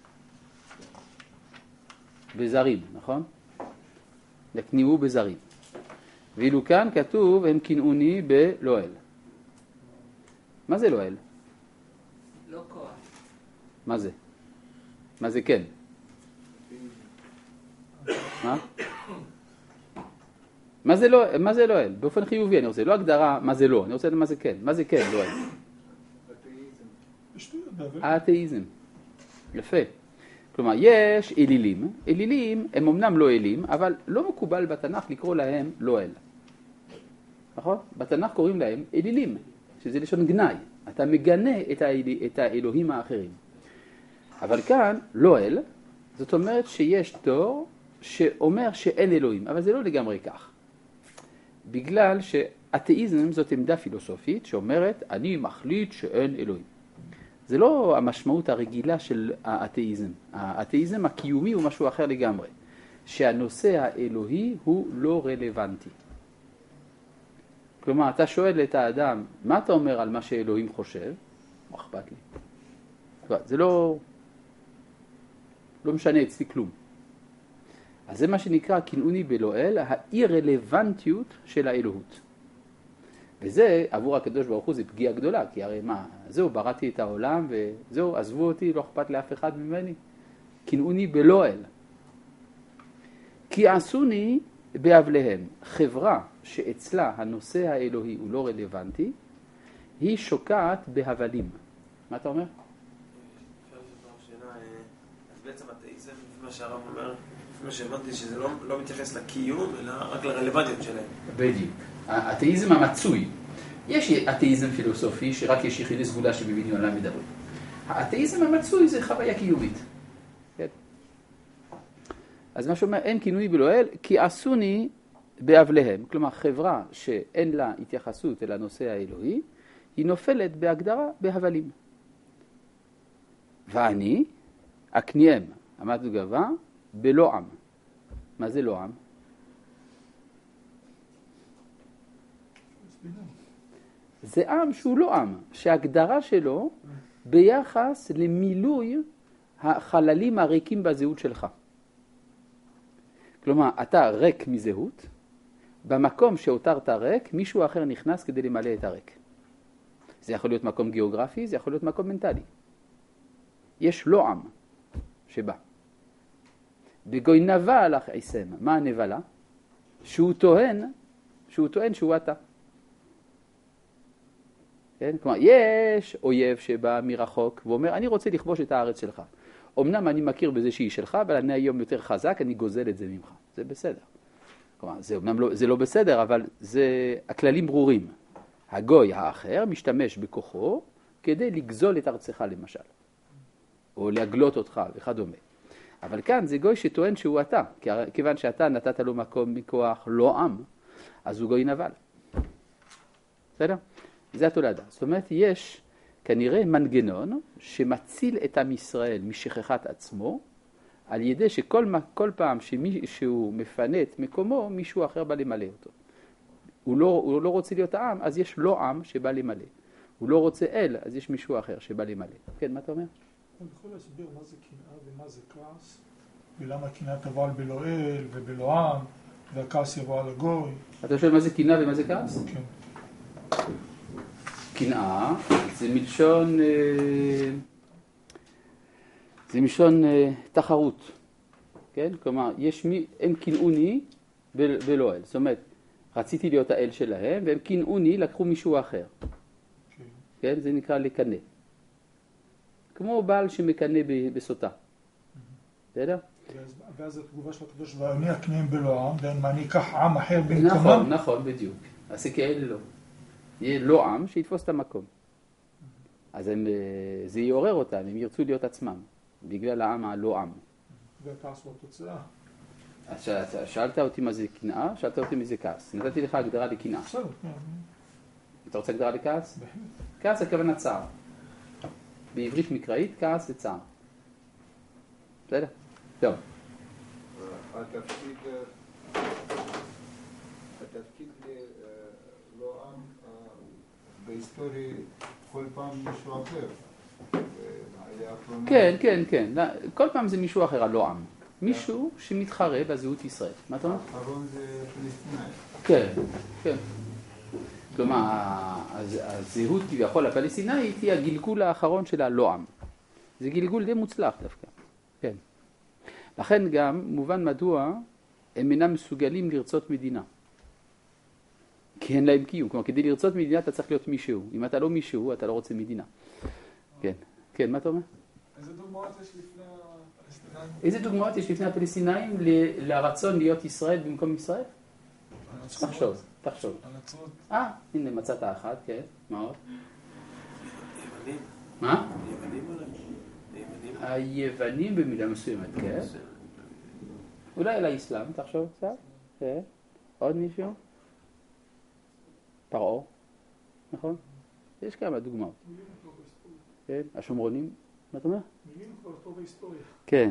בזרים, נכון? יקניאוהו בזרים. ואילו כאן כתוב הם קנאוני בלועל. מה זה לועל? לא כוח. מה זה? מה זה כן? מה? מה זה לועל? באופן חיובי אני רוצה, לא הגדרה מה זה לא, אני רוצה לדעת מה זה כן. מה זה כן לועל? האתאיזם. יפה. כלומר, יש אלילים. אלילים הם אמנם לא אלים, אבל לא מקובל בתנ"ך לקרוא להם לועל. נכון? בתנ"ך קוראים להם אלילים, שזה לשון גנאי. אתה מגנה את האלוהים האחרים. אבל כאן, לועל, זאת אומרת שיש תור שאומר שאין אלוהים, אבל זה לא לגמרי כך. בגלל שאתאיזם זאת עמדה פילוסופית שאומרת, אני מחליט שאין אלוהים. זה לא המשמעות הרגילה של האתאיזם. האתאיזם הקיומי הוא משהו אחר לגמרי. שהנושא האלוהי הוא לא רלוונטי. כלומר, אתה שואל את האדם, מה אתה אומר על מה שאלוהים חושב? מה אכפת לי? זה לא משנה אצלי כלום. אז זה מה שנקרא קנאוני בלועל, האי-רלוונטיות של האלוהות. וזה, עבור הקדוש ברוך הוא, זה פגיעה גדולה, כי הרי מה, זהו, בראתי את העולם, וזהו, עזבו אותי, לא אכפת לאף אחד ממני. קנאוני בלועל. כי עשוני באבליהם. חברה שאצלה הנושא האלוהי הוא לא רלוונטי, היא שוקעת בהבלים. מה אתה אומר? אז בעצם אתאיזם, לפי מה שהרב אומר, לפי מה שהבנתי, שזה לא מתייחס לקיום, אלא רק לרלוונטיות שלהם. בדיוק. האתאיזם המצוי. יש אתאיזם פילוסופי שרק יש יחידי סגולה שבבינים עליהם מדברים. האתאיזם המצוי זה חוויה קיומית. כן? אז מה שאומר, אין קנאוני בלועל, כי עשוני באבליהם. כלומר, חברה שאין לה התייחסות אל הנושא האלוהי, היא נופלת בהגדרה בהבלים. ואני אקניהם, עמדנו גבה, בלועם. מה זה לועם? זה עם שהוא לא עם, שההגדרה שלו ביחס למילוי החללים הריקים בזהות שלך. כלומר, אתה ריק מזהות, במקום שהותרת ריק, מישהו אחר נכנס כדי למלא את הריק. זה יכול להיות מקום גיאוגרפי, זה יכול להיות מקום מנטלי. יש לא עם שבא. בגוי נבל אכעיסם. מה הנבלה? שהוא טוען שהוא אתה. כן? כלומר, יש אויב שבא מרחוק ואומר, אני רוצה לכבוש את הארץ שלך. אמנם אני מכיר בזה שהיא שלך, אבל אני היום יותר חזק, אני גוזל את זה ממך. זה בסדר. כלומר, זה לא בסדר, אבל זה הכללים ברורים. הגוי האחר משתמש בכוחו כדי לגזול את ארצך למשל. או להגלות אותך וכדומה. אבל כאן זה גוי שטוען שהוא אתה. כיוון שאתה נתת לו מקום מכוח לא עם, אז הוא גוי נבל. בסדר? זה התולדה. זאת אומרת, יש כנראה מנגנון שמציל את עם ישראל משכחת עצמו, על ידי שכל פעם שמישהו מפנה את מקומו, מישהו אחר בא למלא אותו. הוא לא רוצה להיות העם, אז יש לא עם שבא למלא. הוא לא רוצה אל, אז יש מישהו אחר שבא למלא. כן, מה אתה אומר? אני יכול להסביר מה זה קנאה ומה זה כעס, ולמה קנאה תבוא על בלועל ובלועם, והכעס יבוא על הגוי. אתה שואל מה זה קנאה ומה זה כעס? כן. קנאה זה מלשון תחרות. כן? כלומר, הם קנאוני בלועל. זאת אומרת, רציתי להיות האל שלהם, והם קנאוני, לקחו מישהו אחר. כן? זה נקרא לקנא. כמו בעל שמקנא בסוטה. בסדר? ואז התגובה של הקדוש ואני אקניהם בלועם, ואני אקח עם אחר במקומם. נכון, בדיוק. אז זה כאלה לא. יהיה לא עם שיתפוס את המקום. אז זה יעורר אותם, הם ירצו להיות עצמם, בגלל העם הלא עם. והכעס הוא התוצאה. אז שאלת אותי מה זה קנאה, שאלת אותי מי זה כעס. נתתי לך הגדרה לקנאה. בסדר, כן. אתה רוצה הגדרה לכעס? בהחלט. כעס זה כוונה צער. בעברית מקראית כעס זה צער. בסדר? טוב. התפקיד לא עם בהיסטוריה כל פעם מישהו אחר. כן, כן, כן. כל פעם זה מישהו אחר, הלא עם. מישהו שמתחרה בזהות ישראל. מה אתה אומר? האחרון זה פלסטינאי. כן, כן. כלומר, הזהות כביכול הפלסטינאית היא הגלגול האחרון של הלא עם. זה גלגול די מוצלח דווקא. כן. לכן גם מובן מדוע הם אינם מסוגלים לרצות מדינה. כי אין להם קיום. כלומר, כדי לרצות מדינה אתה צריך להיות מישהו. אם אתה לא מישהו, אתה לא רוצה מדינה. כן. כן, מה אתה אומר? איזה דוגמאות יש לפני הפלסטינאים? איזה דוגמאות יש לפני הפלסטינאים לרצון להיות ישראל במקום ישראל? תחשוב, תחשוב. הנצרות. הנה מצאת אחת, כן. מה עוד? יוונים. מה? יוונים אולי? היוונים במידה מסוימת, כן. אולי על האסלאם, תחשוב קצת. כן. עוד מישהו? פרעה, נכון? יש כמה דוגמאות. כן, השומרונים, מה אתה אומר? מילים כבר טוב בהיסטוריה. כן.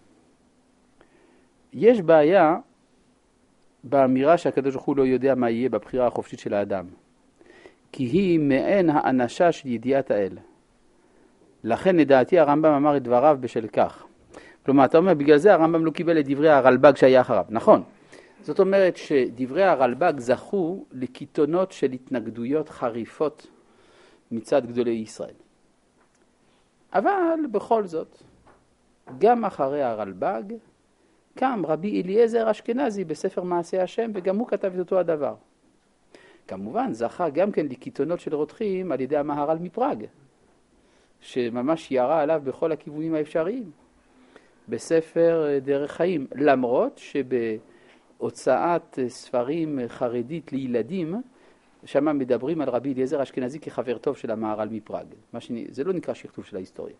יש בעיה באמירה שהקדוש ברוך הוא לא יודע מה יהיה בבחירה החופשית של האדם. כי היא מעין האנשה של ידיעת האל. לכן לדעתי הרמב"ם אמר את דבריו בשל כך. כלומר, אתה אומר, בגלל זה הרמב"ם לא קיבל את דברי הרלב"ג שהיה אחריו. נכון. זאת אומרת שדברי הרלב"ג זכו לקיתונות של התנגדויות חריפות מצד גדולי ישראל. אבל בכל זאת, גם אחרי הרלב"ג, קם רבי אליעזר אשכנזי בספר מעשי השם, וגם הוא כתב את אותו הדבר. כמובן, זכה גם כן לקיתונות של רותחים על ידי המהר"ל מפראג, שממש ירה עליו בכל הכיוונים האפשריים, בספר דרך חיים, למרות שבהוצאת ספרים חרדית לילדים, שם מדברים על רבי אליעזר אשכנזי כחבר טוב של המהר"ל מפראג. זה לא נקרא שכתוב של ההיסטוריה.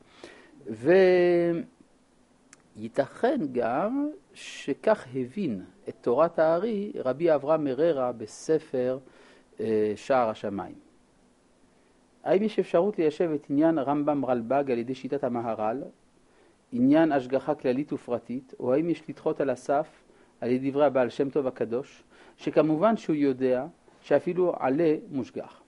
וייתכן גם שכך הבין את תורת הארי רבי אברהם מררה בספר שער השמיים. האם יש אפשרות ליישב את עניין רמב"ם רלב"ג על ידי שיטת המהר"ל, עניין השגחה כללית ופרטית, או האם יש לדחות על הסף על ידי דברי הבעל שם טוב הקדוש, שכמובן שהוא יודע שאפילו עלה מושגח.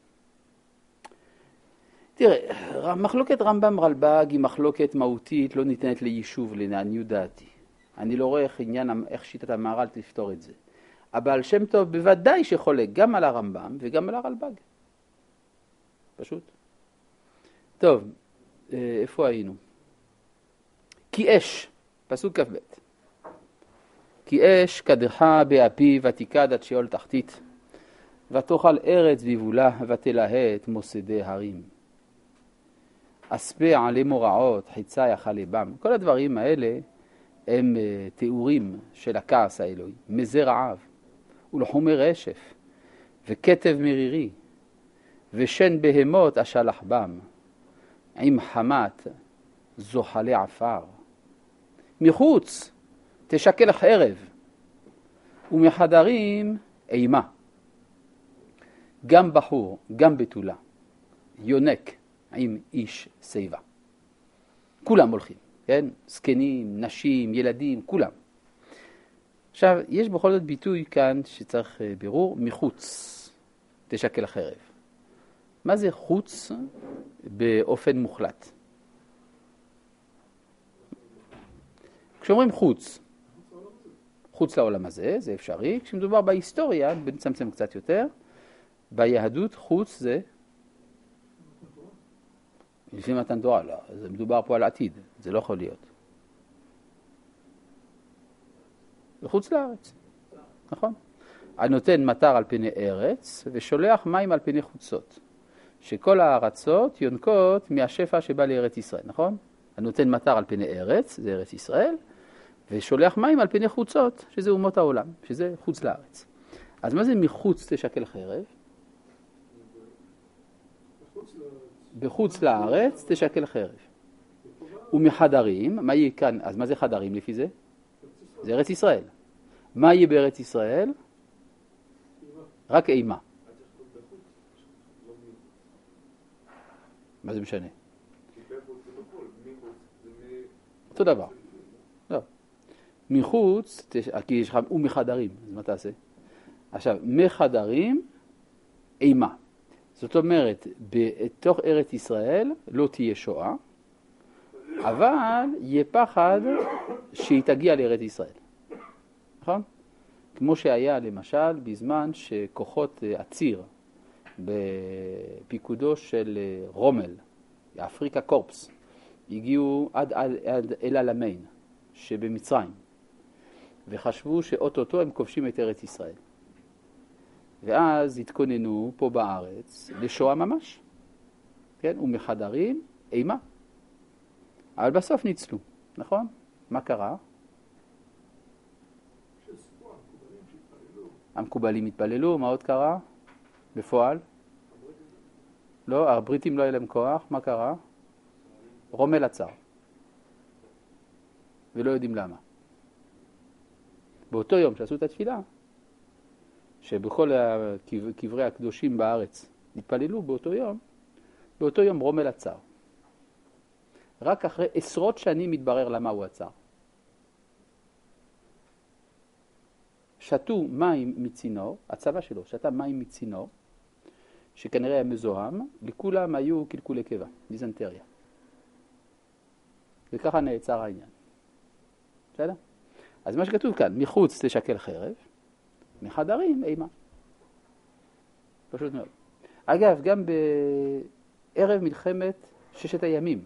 תראה, מחלוקת רמב"ם רלב"ג היא מחלוקת מהותית, לא ניתנת ליישוב לעניות דעתי. אני לא רואה איך שיטת המהר"ל תפתור את זה. הבעל שם טוב בוודאי שחולק גם על הרמב"ם וגם על הרלב"ג. פשוט. טוב, איפה היינו? כי אש, פסוק כ"ב. כי אש קדחה באפי ותיקד עד שאול תחתית, ותאכל ארץ ביבולה ותלהט מוסדי הרים. אספה עלי מורעות, חיצה יאכל לבם. כל הדברים האלה הם תיאורים של הכעס האלוהי. מזה רעב, ולחומי רשף, וכתב מרירי, ושן בהמות אשלח בם, עם חמת זוחלי עפר. מחוץ תשקל חרב, ומחדרים אימה. גם בחור, גם בתולה, יונק עם איש סביבה. כולם הולכים, כן? זקנים, נשים, ילדים, כולם. עכשיו, יש בכל זאת ביטוי כאן שצריך בירור, מחוץ תשקל חרב. מה זה חוץ באופן מוחלט? כשאומרים חוץ, חוץ לעולם הזה, זה אפשרי. כשמדובר בהיסטוריה, בנצמצם קצת יותר, ביהדות חוץ זה לפי מתן תורה, לא, זה מדובר פה על עתיד, זה לא יכול להיות. זה חוץ לארץ, נכון? הנותן מטר על פני ארץ ושולח מים על פני חוצות, שכל הארצות יונקות מהשפע שבא לארץ ישראל, נכון? הנותן מטר על פני ארץ, זה ארץ ישראל, ושולח מים על פני חוצות, שזה אומות העולם, שזה חוץ לארץ. אז מה זה מחוץ תשקל חרב? בחוץ לארץ. בחוץ לארץ תשקל חרב. ומחדרים, מה יהיה כאן? אז מה זה חדרים לפי זה? זה ארץ ישראל. מה יהיה בארץ ישראל? רק אימה. מה זה משנה? אותו דבר. לא. מחוץ, כי יש לך ומחדרים, אז מה תעשה? עכשיו, מחדרים, אימה. זאת אומרת, בתוך ארץ ישראל לא תהיה שואה, אבל יהיה פחד שהיא תגיע לארץ ישראל. נכון? כמו שהיה למשל בזמן שכוחות הציר בפיקודו של רומל, אפריקה קורפס, הגיעו עד אל אלמיין שבמצרים, וחשבו שאוטוטו הם כובשים את ארץ ישראל. ואז התכוננו פה בארץ לשואה ממש, כן? ומחדרים אימה. אבל בסוף ניצלו, נכון? מה קרה? המקובלים התפללו, מה עוד קרה? בפועל? לא, הבריטים לא היה להם כוח, מה קרה? רומל עצר. ולא יודעים למה. באותו יום שעשו את התפילה, שבכל הקברי הקדושים בארץ התפללו באותו יום רומל עצר. רק אחרי עשרות שנים מתברר למה הוא עצר. שתו מים מצינור, הצבא שלו שתה מים מצינור, שכנראה היה מזוהם, לכולם היו קלקולי קיבה, דיזנטריה. וככה נעצר העניין. בסדר? אז מה שכתוב כאן, מחוץ תשקל חרב, מחדרים אימה. פשוט מאוד. אגב, גם בערב מלחמת ששת הימים,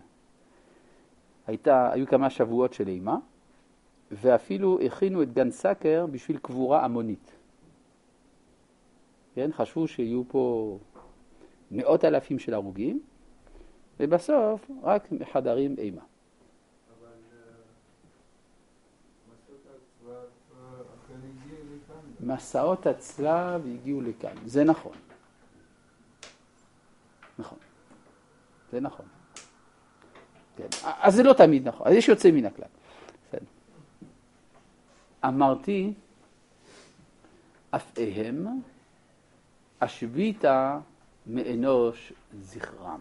היו כמה שבועות של אימה, ואפילו הכינו את גן סאקר בשביל קבורה המונית. כן? חשבו שיהיו פה מאות אלפים של הרוגים, ובסוף רק מחדרים אימה. אבל מסעות הצלב הגיעו לכאן. זה נכון. נכון. זה נכון. כן. אז זה לא תמיד נכון. אז יש יוצא מן הכלל. אמרתי, אפהם השביתה מאנוש זכרם.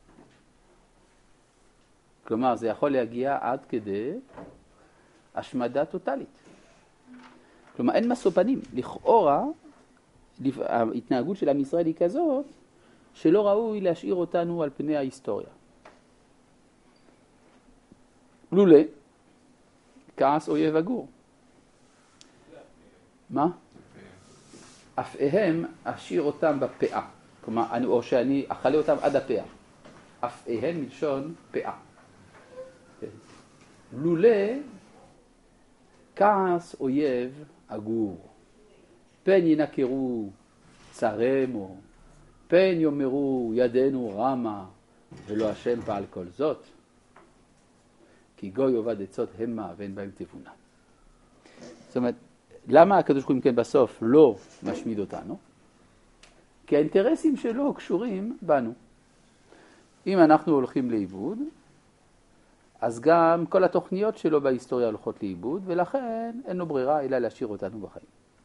כלומר, זה יכול להגיע עד כדי השמדה טוטלית. כלומר, אין משוא פנים. לכאורה, ההתנהגות של עם ישראל היא כזאת, שלא ראוי להשאיר אותנו על פני ההיסטוריה. לולא, כעס אויב אגור. מה? אפהם אשאיר אותם בפאה. כלומר, או שאני אכלה אותם עד הפאה. אפהם מלשון פאה. לולא כעס אויב אגור. פן ינקרו צרמו, פן יאמרו ידנו רמה, ולא השם פעל כל זאת. כי גוי עובד עצות המה ואין בהם תבונה. זאת אומרת, למה הקדוש ברוך הוא כן בסוף לא משמיד אותנו? כי האינטרסים שלו קשורים בנו. אם אנחנו הולכים לאיבוד, אז גם כל התוכניות שלו בהיסטוריה הולכות לאיבוד, ולכן אין לו ברירה אלא להשאיר אותנו בחיים.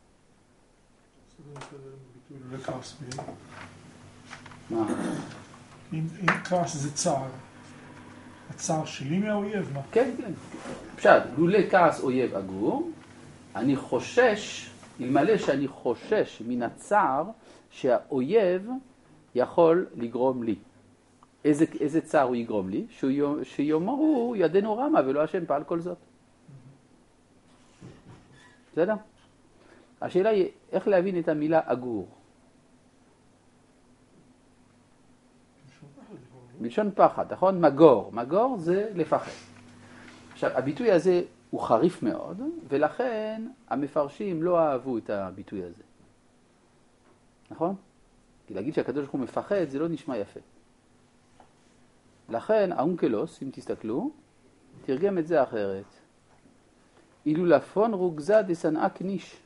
מה? אם כעס זה צער, הצער שלי מהאויב, מה? כן, כן. פשוט, לולא כעס אויב אגור, אני חושש, אלמלא שאני חושש מן הצער שהאויב יכול לגרום לי. איזה צער הוא יגרום לי? שיאמרו ידנו רמה ולא השם פעל כל זאת. בסדר? השאלה היא איך להבין את המילה אגור. מלשון פחד, נכון? מגור. מגור זה לפחד. עכשיו, הביטוי הזה הוא חריף מאוד, ולכן המפרשים לא אהבו את הביטוי הזה. נכון? כי להגיד שהקדוש ברוך הוא מפחד זה לא נשמע יפה. לכן האונקלוס, אם תסתכלו, תרגם את זה אחרת. אילו לפון רוגזה דשנאה כניש.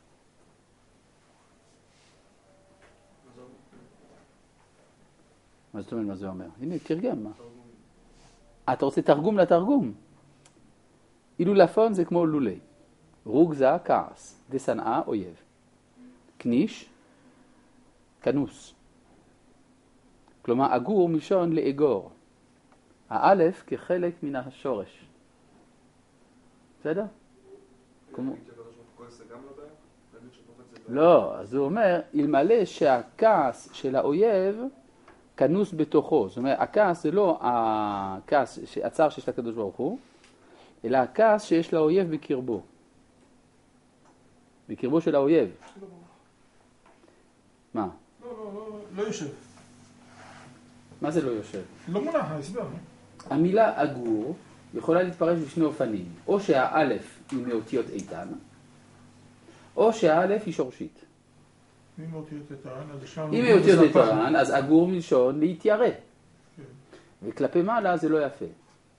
מה זאת אומרת, מה זה אומר? הנה, תרגם. מה? אתה רוצה תרגום לתרגום? אילולפון זה כמו לולי. רוגזה, כעס. דשנאה, אויב. כניש, כנוס. כלומר, אגור מלשון לאגור. האלף כחלק מן השורש. בסדר? כמו... לא, אז הוא אומר, אלמלא שהכעס של האויב כנוס בתוכו. זאת אומרת, הכעס זה לא הכעס, הצער שיש לקדוש ברוך הוא, אלא הכעס שיש לאויב בקרבו. בקרבו של האויב. מה? לא יושב. מה זה לא יושב? לא מונח, ההסבר. המילה אגור יכולה להתפרש בשני אופנים. או שהאלף היא מאותיות איתן, או שהאלף היא שורשית. אם מאותיות איתן, אם מאותיות איתן, אז אגור מלשון להתיירא. וכלפי מעלה זה לא יפה.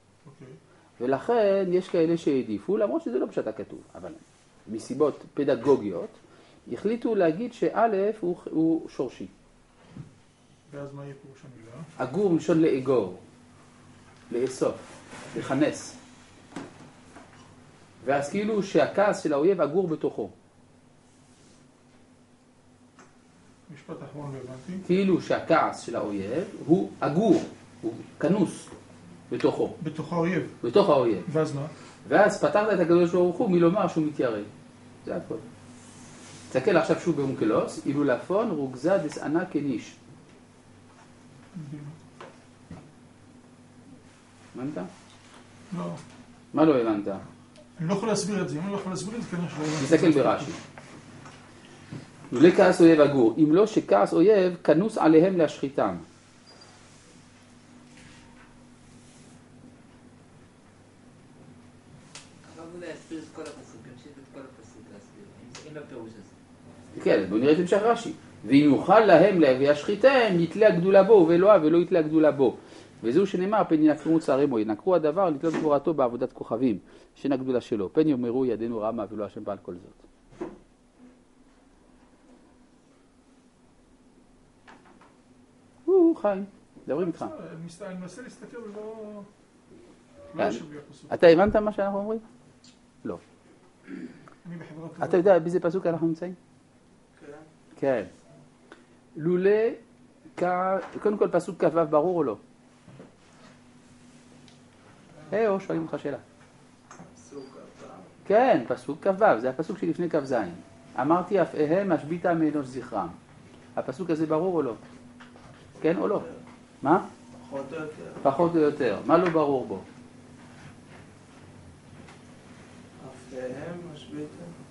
ולכן יש כאלה שהעדיפו, למרות שזה לא פשט הכתוב, אבל מסיבות פדגוגיות, החליטו להגיד שא' הוא שורשי. ואז מה יהיה פירוש המילה? אגור מלשון לאגור, לאסוף, לכנס. ואז כאילו שהכעס של האויב אגור בתוכו. משפט אחרון לא הבנתי. כאילו שהכעס של האויב הוא אגור, הוא כנוס בתוכו. בתוך האויב. בתוך האויב. ואז מה? ואז פתרת את הקדוש ברוך הוא מלומר שהוא מתיירא. זה הכל. תסתכל עכשיו שוב באונקלוס, אילולפון רוגזה דשנאה כניש. הבנת? לא. מה לא הבנת? אני לא יכול להסביר את זה. אם אני לא יכול להסביר את זה, כנראה שלא הבנתי. תסתכל ברש"י. לולא כעס אויב אגור, אם לא שכעס אויב כנוס עליהם להשחיתם. אבל אולי להסביר את כל הפסוק, להמשיך את כל הפסוק להסביר, אם הפירוש הזה. כן, בואו נראה את המשך רש"י. ואם יוכל להם וישחיתם, יתלה הגדולה בו ובאלוהיו ולא יתלה הגדולה בו. וזהו שנאמר, פן ינקרו צערמו, ינקרו הדבר לתלות גבורתו בעבודת כוכבים, שאין הגדולה שלו. פן יאמרו ידינו רמה ולא השם פעל כל זאת. חיים, מדברים איתך. אני מנסה להסתכל ולא... אתה הבנת מה שאנחנו אומרים? לא. אני בחברת... אתה יודע באיזה פסוק אנחנו נמצאים? כן. לולא, קודם כל פסוק כ"ו ברור או לא? או, שואלים אותך שאלה. פסוק כ"ו. כן, פסוק כ"ו, זה הפסוק שלפני כ"ז. אמרתי אפיהם השביתה מאנוש זכרם. הפסוק הזה ברור או לא? כן או לא? מה? פחות או יותר. פחות או יותר. מה לא ברור בו? אפיהם משביתה.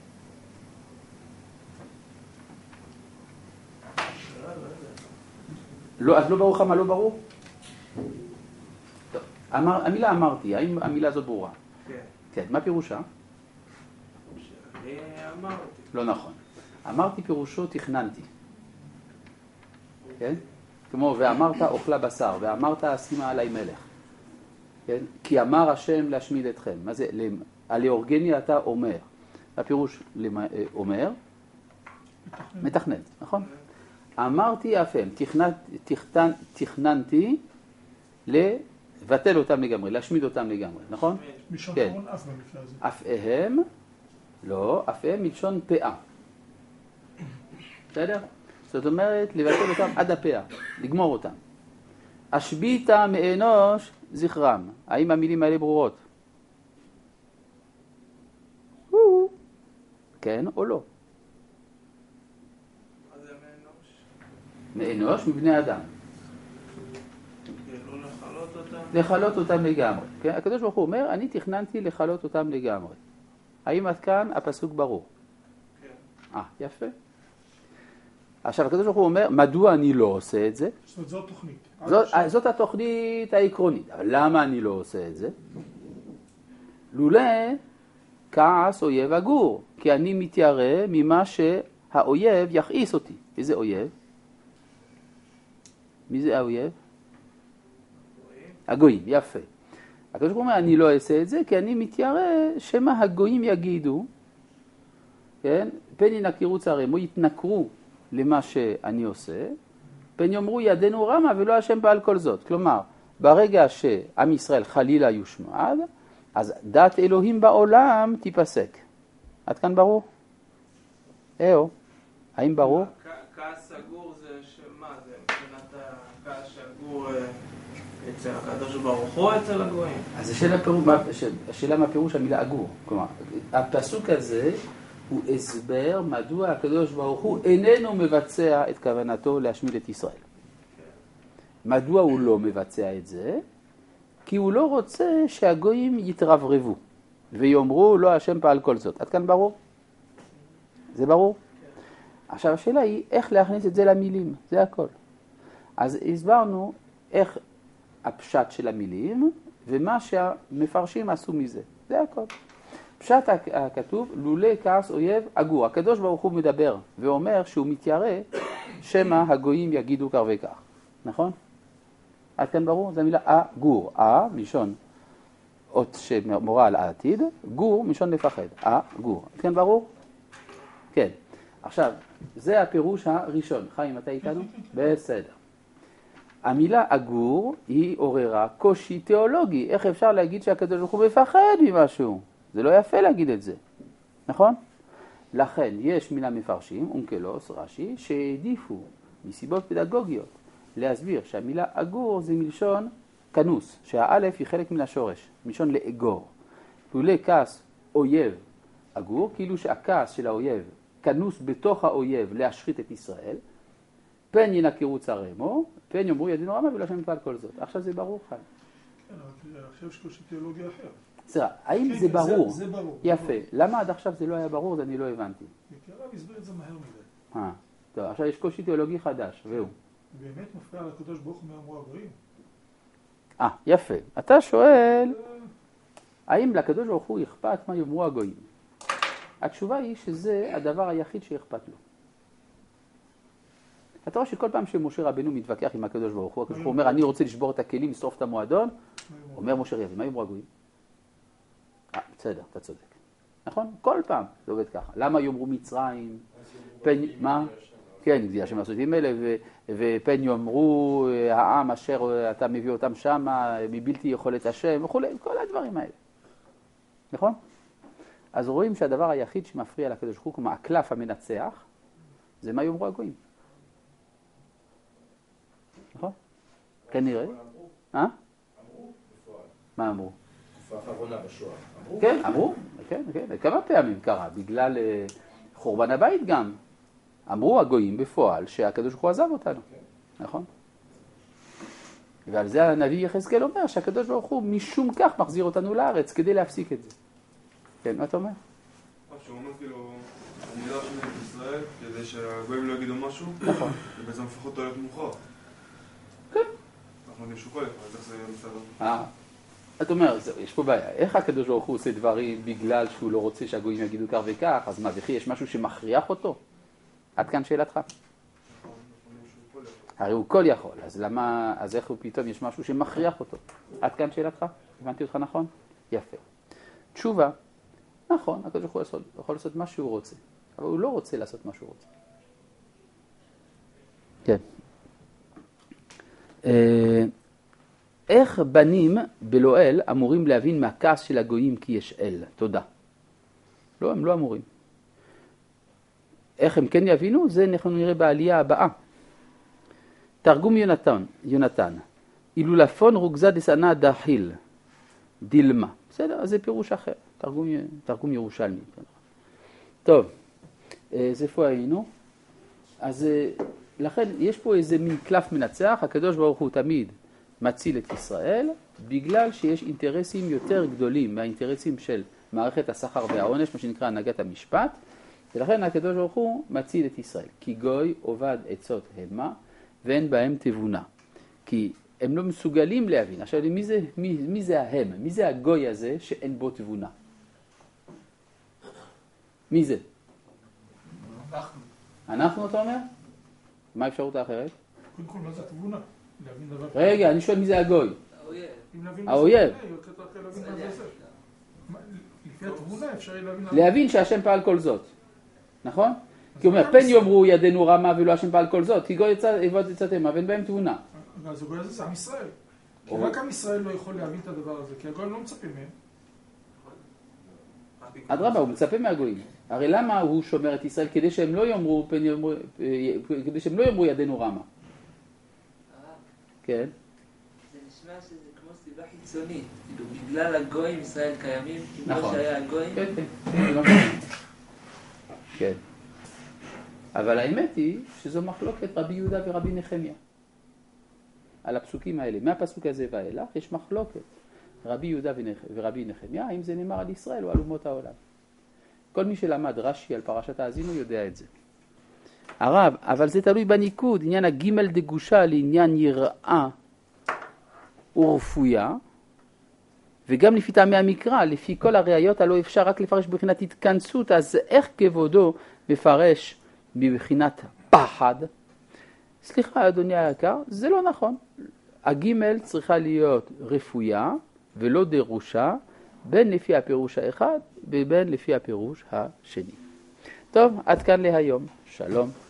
לא, אז לא ברור לך מה לא ברור? טוב, המילה אמרתי, האם המילה הזאת ברורה? כן. כן, מה פירושה? שאני אמרתי. לא נכון. אמרתי פירושו תכננתי. כן? כמו ואמרת אוכלה בשר, ואמרת שימה עלי מלך. כן? כי אמר השם להשמיד אתכם. מה זה? הלאורגני אתה אומר. הפירוש אומר, מתכנן, נכון? אמרתי אפיהם, תכננתי לבטל אותם לגמרי, להשמיד אותם לגמרי, נכון? מלשון כן. אחרון אף במקרה הזה. אפיהם, לא, אפיהם מלשון פאה. בסדר? זאת אומרת, לבטל אותם עד הפאה, לגמור אותם. השביתה מאנוש זכרם. האם המילים האלה ברורות? כן או לא? מה זה מאנוש? מאנוש מבני אדם. כאילו לחלות אותם? לחלות אותם לגמרי. כן? הקדוש ברוך הוא אומר, אני תכננתי לחלות אותם לגמרי. האם עד כאן הפסוק ברור? כן. יפה. עכשיו הקדוש ברוך הוא אומר, מדוע אני לא עושה את זה? זאת אומרת, זו התוכנית. זאת התוכנית העקרונית. אבל למה אני לא עושה את זה? לולא כעס אויב אגור, כי אני מתיירא ממה שהאויב יכעיס אותי. איזה אויב? מי זה האויב? הגויים, יפה. הקדוש ברוך הוא אומר, אני לא אעשה את זה, כי אני מתיירא שמה הגויים יגידו, כן? פן ינקרו צערם, או יתנכרו למה שאני עושה, פן יאמרו ידינו רמה ולא השם פעל כל זאת. כלומר, ברגע שעם ישראל חלילה יושמד, אז דת אלוהים בעולם תיפסק. עד כאן ברור? האם ברור? כעס סגור זה שמה? זה מבחינת הכעס סגור אצל הקדוש ברוך הוא אצל הגויים? אז השאלה מה פירוש המילה אגור. כלומר, הפסוק הזה הוא הסבר מדוע הקדוש ברוך הוא איננו מבצע את כוונתו להשמיד את ישראל. מדוע הוא לא מבצע את זה? כי הוא לא רוצה שהגויים יתרברבו ויאמרו לא השם פעל כל זאת. עד כאן ברור? זה ברור? עכשיו השאלה היא איך להכניס את זה למילים, זה הכל. אז הסברנו איך הפשט של המילים ומה שהמפרשים עשו מזה, זה הכל. פשט הכתוב, לולא כעס אויב אגור. הקדוש ברוך הוא מדבר ואומר שהוא מתיירא שמא הגויים יגידו כך וכך. נכון? עד כאן ברור? זה המילה אגור. מלשון אות שמורה על העתיד, גור מלשון לפחד. גור. עד כאן ברור? כן. עכשיו, זה הפירוש הראשון. חיים, אתה איתנו? בסדר. המילה אגור היא עוררה קושי תיאולוגי. איך אפשר להגיד שהקדוש ברוך הוא מפחד ממשהו? זה לא יפה להגיד את זה. נכון? לכן יש מן המפרשים, אונקלוס, רש"י, שהעדיפו מסיבות פדגוגיות להסביר שהמילה אגור זה מלשון כנוס, שהאלף היא חלק מן השורש, מלשון לאגור. לולא כעס אויב אגור, כאילו שהכעס של האויב כנוס בתוך האויב להשחית את ישראל, פן ינקרו צרמו, פן יאמרו ידינו רמה ולא השם פעל כל זאת. עכשיו זה ברור חיים. כן, אבל עכשיו יש קושי תיאולוגי אחר. בסדר, האם זה ברור? זה ברור. יפה. למה עד עכשיו זה לא היה ברור? זה אני לא הבנתי. כי הרב הסביר את זה מהר מדי. טוב, עכשיו יש קושי תיאולוגי חדש, והוא. באמת מפריע לקדוש ברוך הוא מאמרו הגויים. יפה. אתה שואל, האם לקדוש ברוך הוא אכפת מה יאמרו הגויים? התשובה היא שזה הדבר היחיד שאכפת לו. אתה רואה שכל פעם שמשה רבנו מתווכח עם הקדוש ברוך הוא, הקדוש ברוך הוא אומר, אני רוצה לשבור את הכלים, לשרוף את המועדון, אומר משה רבנו, מה יאמרו הגויים? בסדר, אתה צודק. נכון? כל פעם זה עובד ככה. למה יאמרו מצרים? מה? כן, זה השם לעשותים אלה, ופן יאמרו העם אשר אתה מביא אותם שם, מבלתי יכולת השם, וכו', כל הדברים האלה. נכון? אז רואים שהדבר היחיד שמפריע לקדוש ברוך הוא, כמו הקלף המנצח, זה מה יאמרו הגויים. נכון? כנראה. מה אמרו? תקופה האחרונה בשואה. כן, אמרו. כן, כמה פעמים קרה, בגלל חורבן הבית גם. אמרו הגויים בפועל שהקדוש ברוך הוא עזב אותנו. נכון? ועל זה הנביא יחזקאל אומר שהקדוש ברוך הוא משום כך מחזיר אותנו לארץ כדי להפסיק את זה. כן, מה אתה אומר? שהוא אומר כאילו, אני לא אשמיד את ישראל כדי שהגויים לא יגידו משהו, נכון. ובעצם הופך אותו להיות מוכרח. כן. אנחנו יודעים שהוא כל אחד, אז איך זה יהיה בסדר? אתה אומר, יש פה בעיה, איך הקדוש ברוך הוא עושה דברים בגלל שהוא לא רוצה שהגויים יגידו כך וכך, אז מה, וכי יש משהו שמכריח אותו? עד כאן שאלתך. הרי הוא כל יכול, אז איך הוא פתאום יש משהו שמכריח אותו? עד כאן שאלתך? הבנתי אותך נכון? יפה. תשובה, נכון, הקדוש ברוך הוא יכול לעשות מה שהוא רוצה, אבל הוא לא רוצה לעשות מה שהוא רוצה. כן. איך בנים בלא אל אמורים להבין מהכעס של הגויים כי יש אל? תודה. לא, הם לא אמורים. איך הם כן יבינו? זה אנחנו נראה בעלייה הבאה. תרגום יונתן. אילולפון רוגזה דסענה דחיל. דילמה. בסדר? אז זה פירוש אחר. תרגום ירושלמי. טוב. אז איפה היינו? אז לכן יש פה איזה מין קלף מנצח. הקדוש ברוך הוא תמיד מציל את ישראל, בגלל שיש אינטרסים יותר גדולים מהאינטרסים של מערכת השכר והעונש, מה שנקרא הנהגת המשפט, ולכן הקדוש ברוך הוא מציל את ישראל. כי גוי עובד עצות המה, ואין בהם תבונה. כי הם לא מסוגלים להבין. עכשיו, מי זה ההם? מי זה הגוי הזה שאין בו תבונה? מי זה? אנחנו, אתה אומר? מה האפשרות האחרת? קודם כל, מה זה תבונה? רגע, אני שואל מי זה הגוי? האויב. לפי התבונה אפשר להבין... להבין שהשם פעל כל זאת. נכון? כי הוא אומר, פן יאמרו ידינו רמה ולא אשם בעל כל זאת, כי גוי יצאתם, ואין בהם תבונה. אז הגוי הזה זה עם ישראל. כי רק עם ישראל לא יכול להבין את הדבר הזה, כי הגויים לא מצפים מהם. אדרבה, הוא מצפה מהגויים. הרי למה הוא שומר את ישראל? כדי שהם לא יאמרו ידינו רמה. כן. זה נשמע שזה כמו סיבה חיצונית. כאילו, בגלל הגויים ישראל קיימים, כמו שהיה הגויים. כן, כן. כן. אבל האמת היא שזו מחלוקת רבי יהודה ורבי נחמיה. על הפסוקים האלה. מהפסוק הזה ואילך יש מחלוקת. רבי יהודה ורבי נחמיה, האם זה נאמר על ישראל או על אומות העולם. כל מי שלמד רש"י על פרשת האזינו יודע את זה. הרב, אבל זה תלוי בניקוד, עניין הגימל דגושה לעניין יראה ורפויה, וגם לפי טעמי המקרא, לפי כל הראיות הלא אפשר רק לפרש בבחינת התכנסות, אז איך כבודו מפרש בבחינת פחד? סליחה אדוני היקר, זה לא נכון. הגימל צריכה להיות רפויה ולא דרושה, בין לפי הפירוש האחד ובין לפי הפירוש השני. טוב, עד כאן להיום. שלום.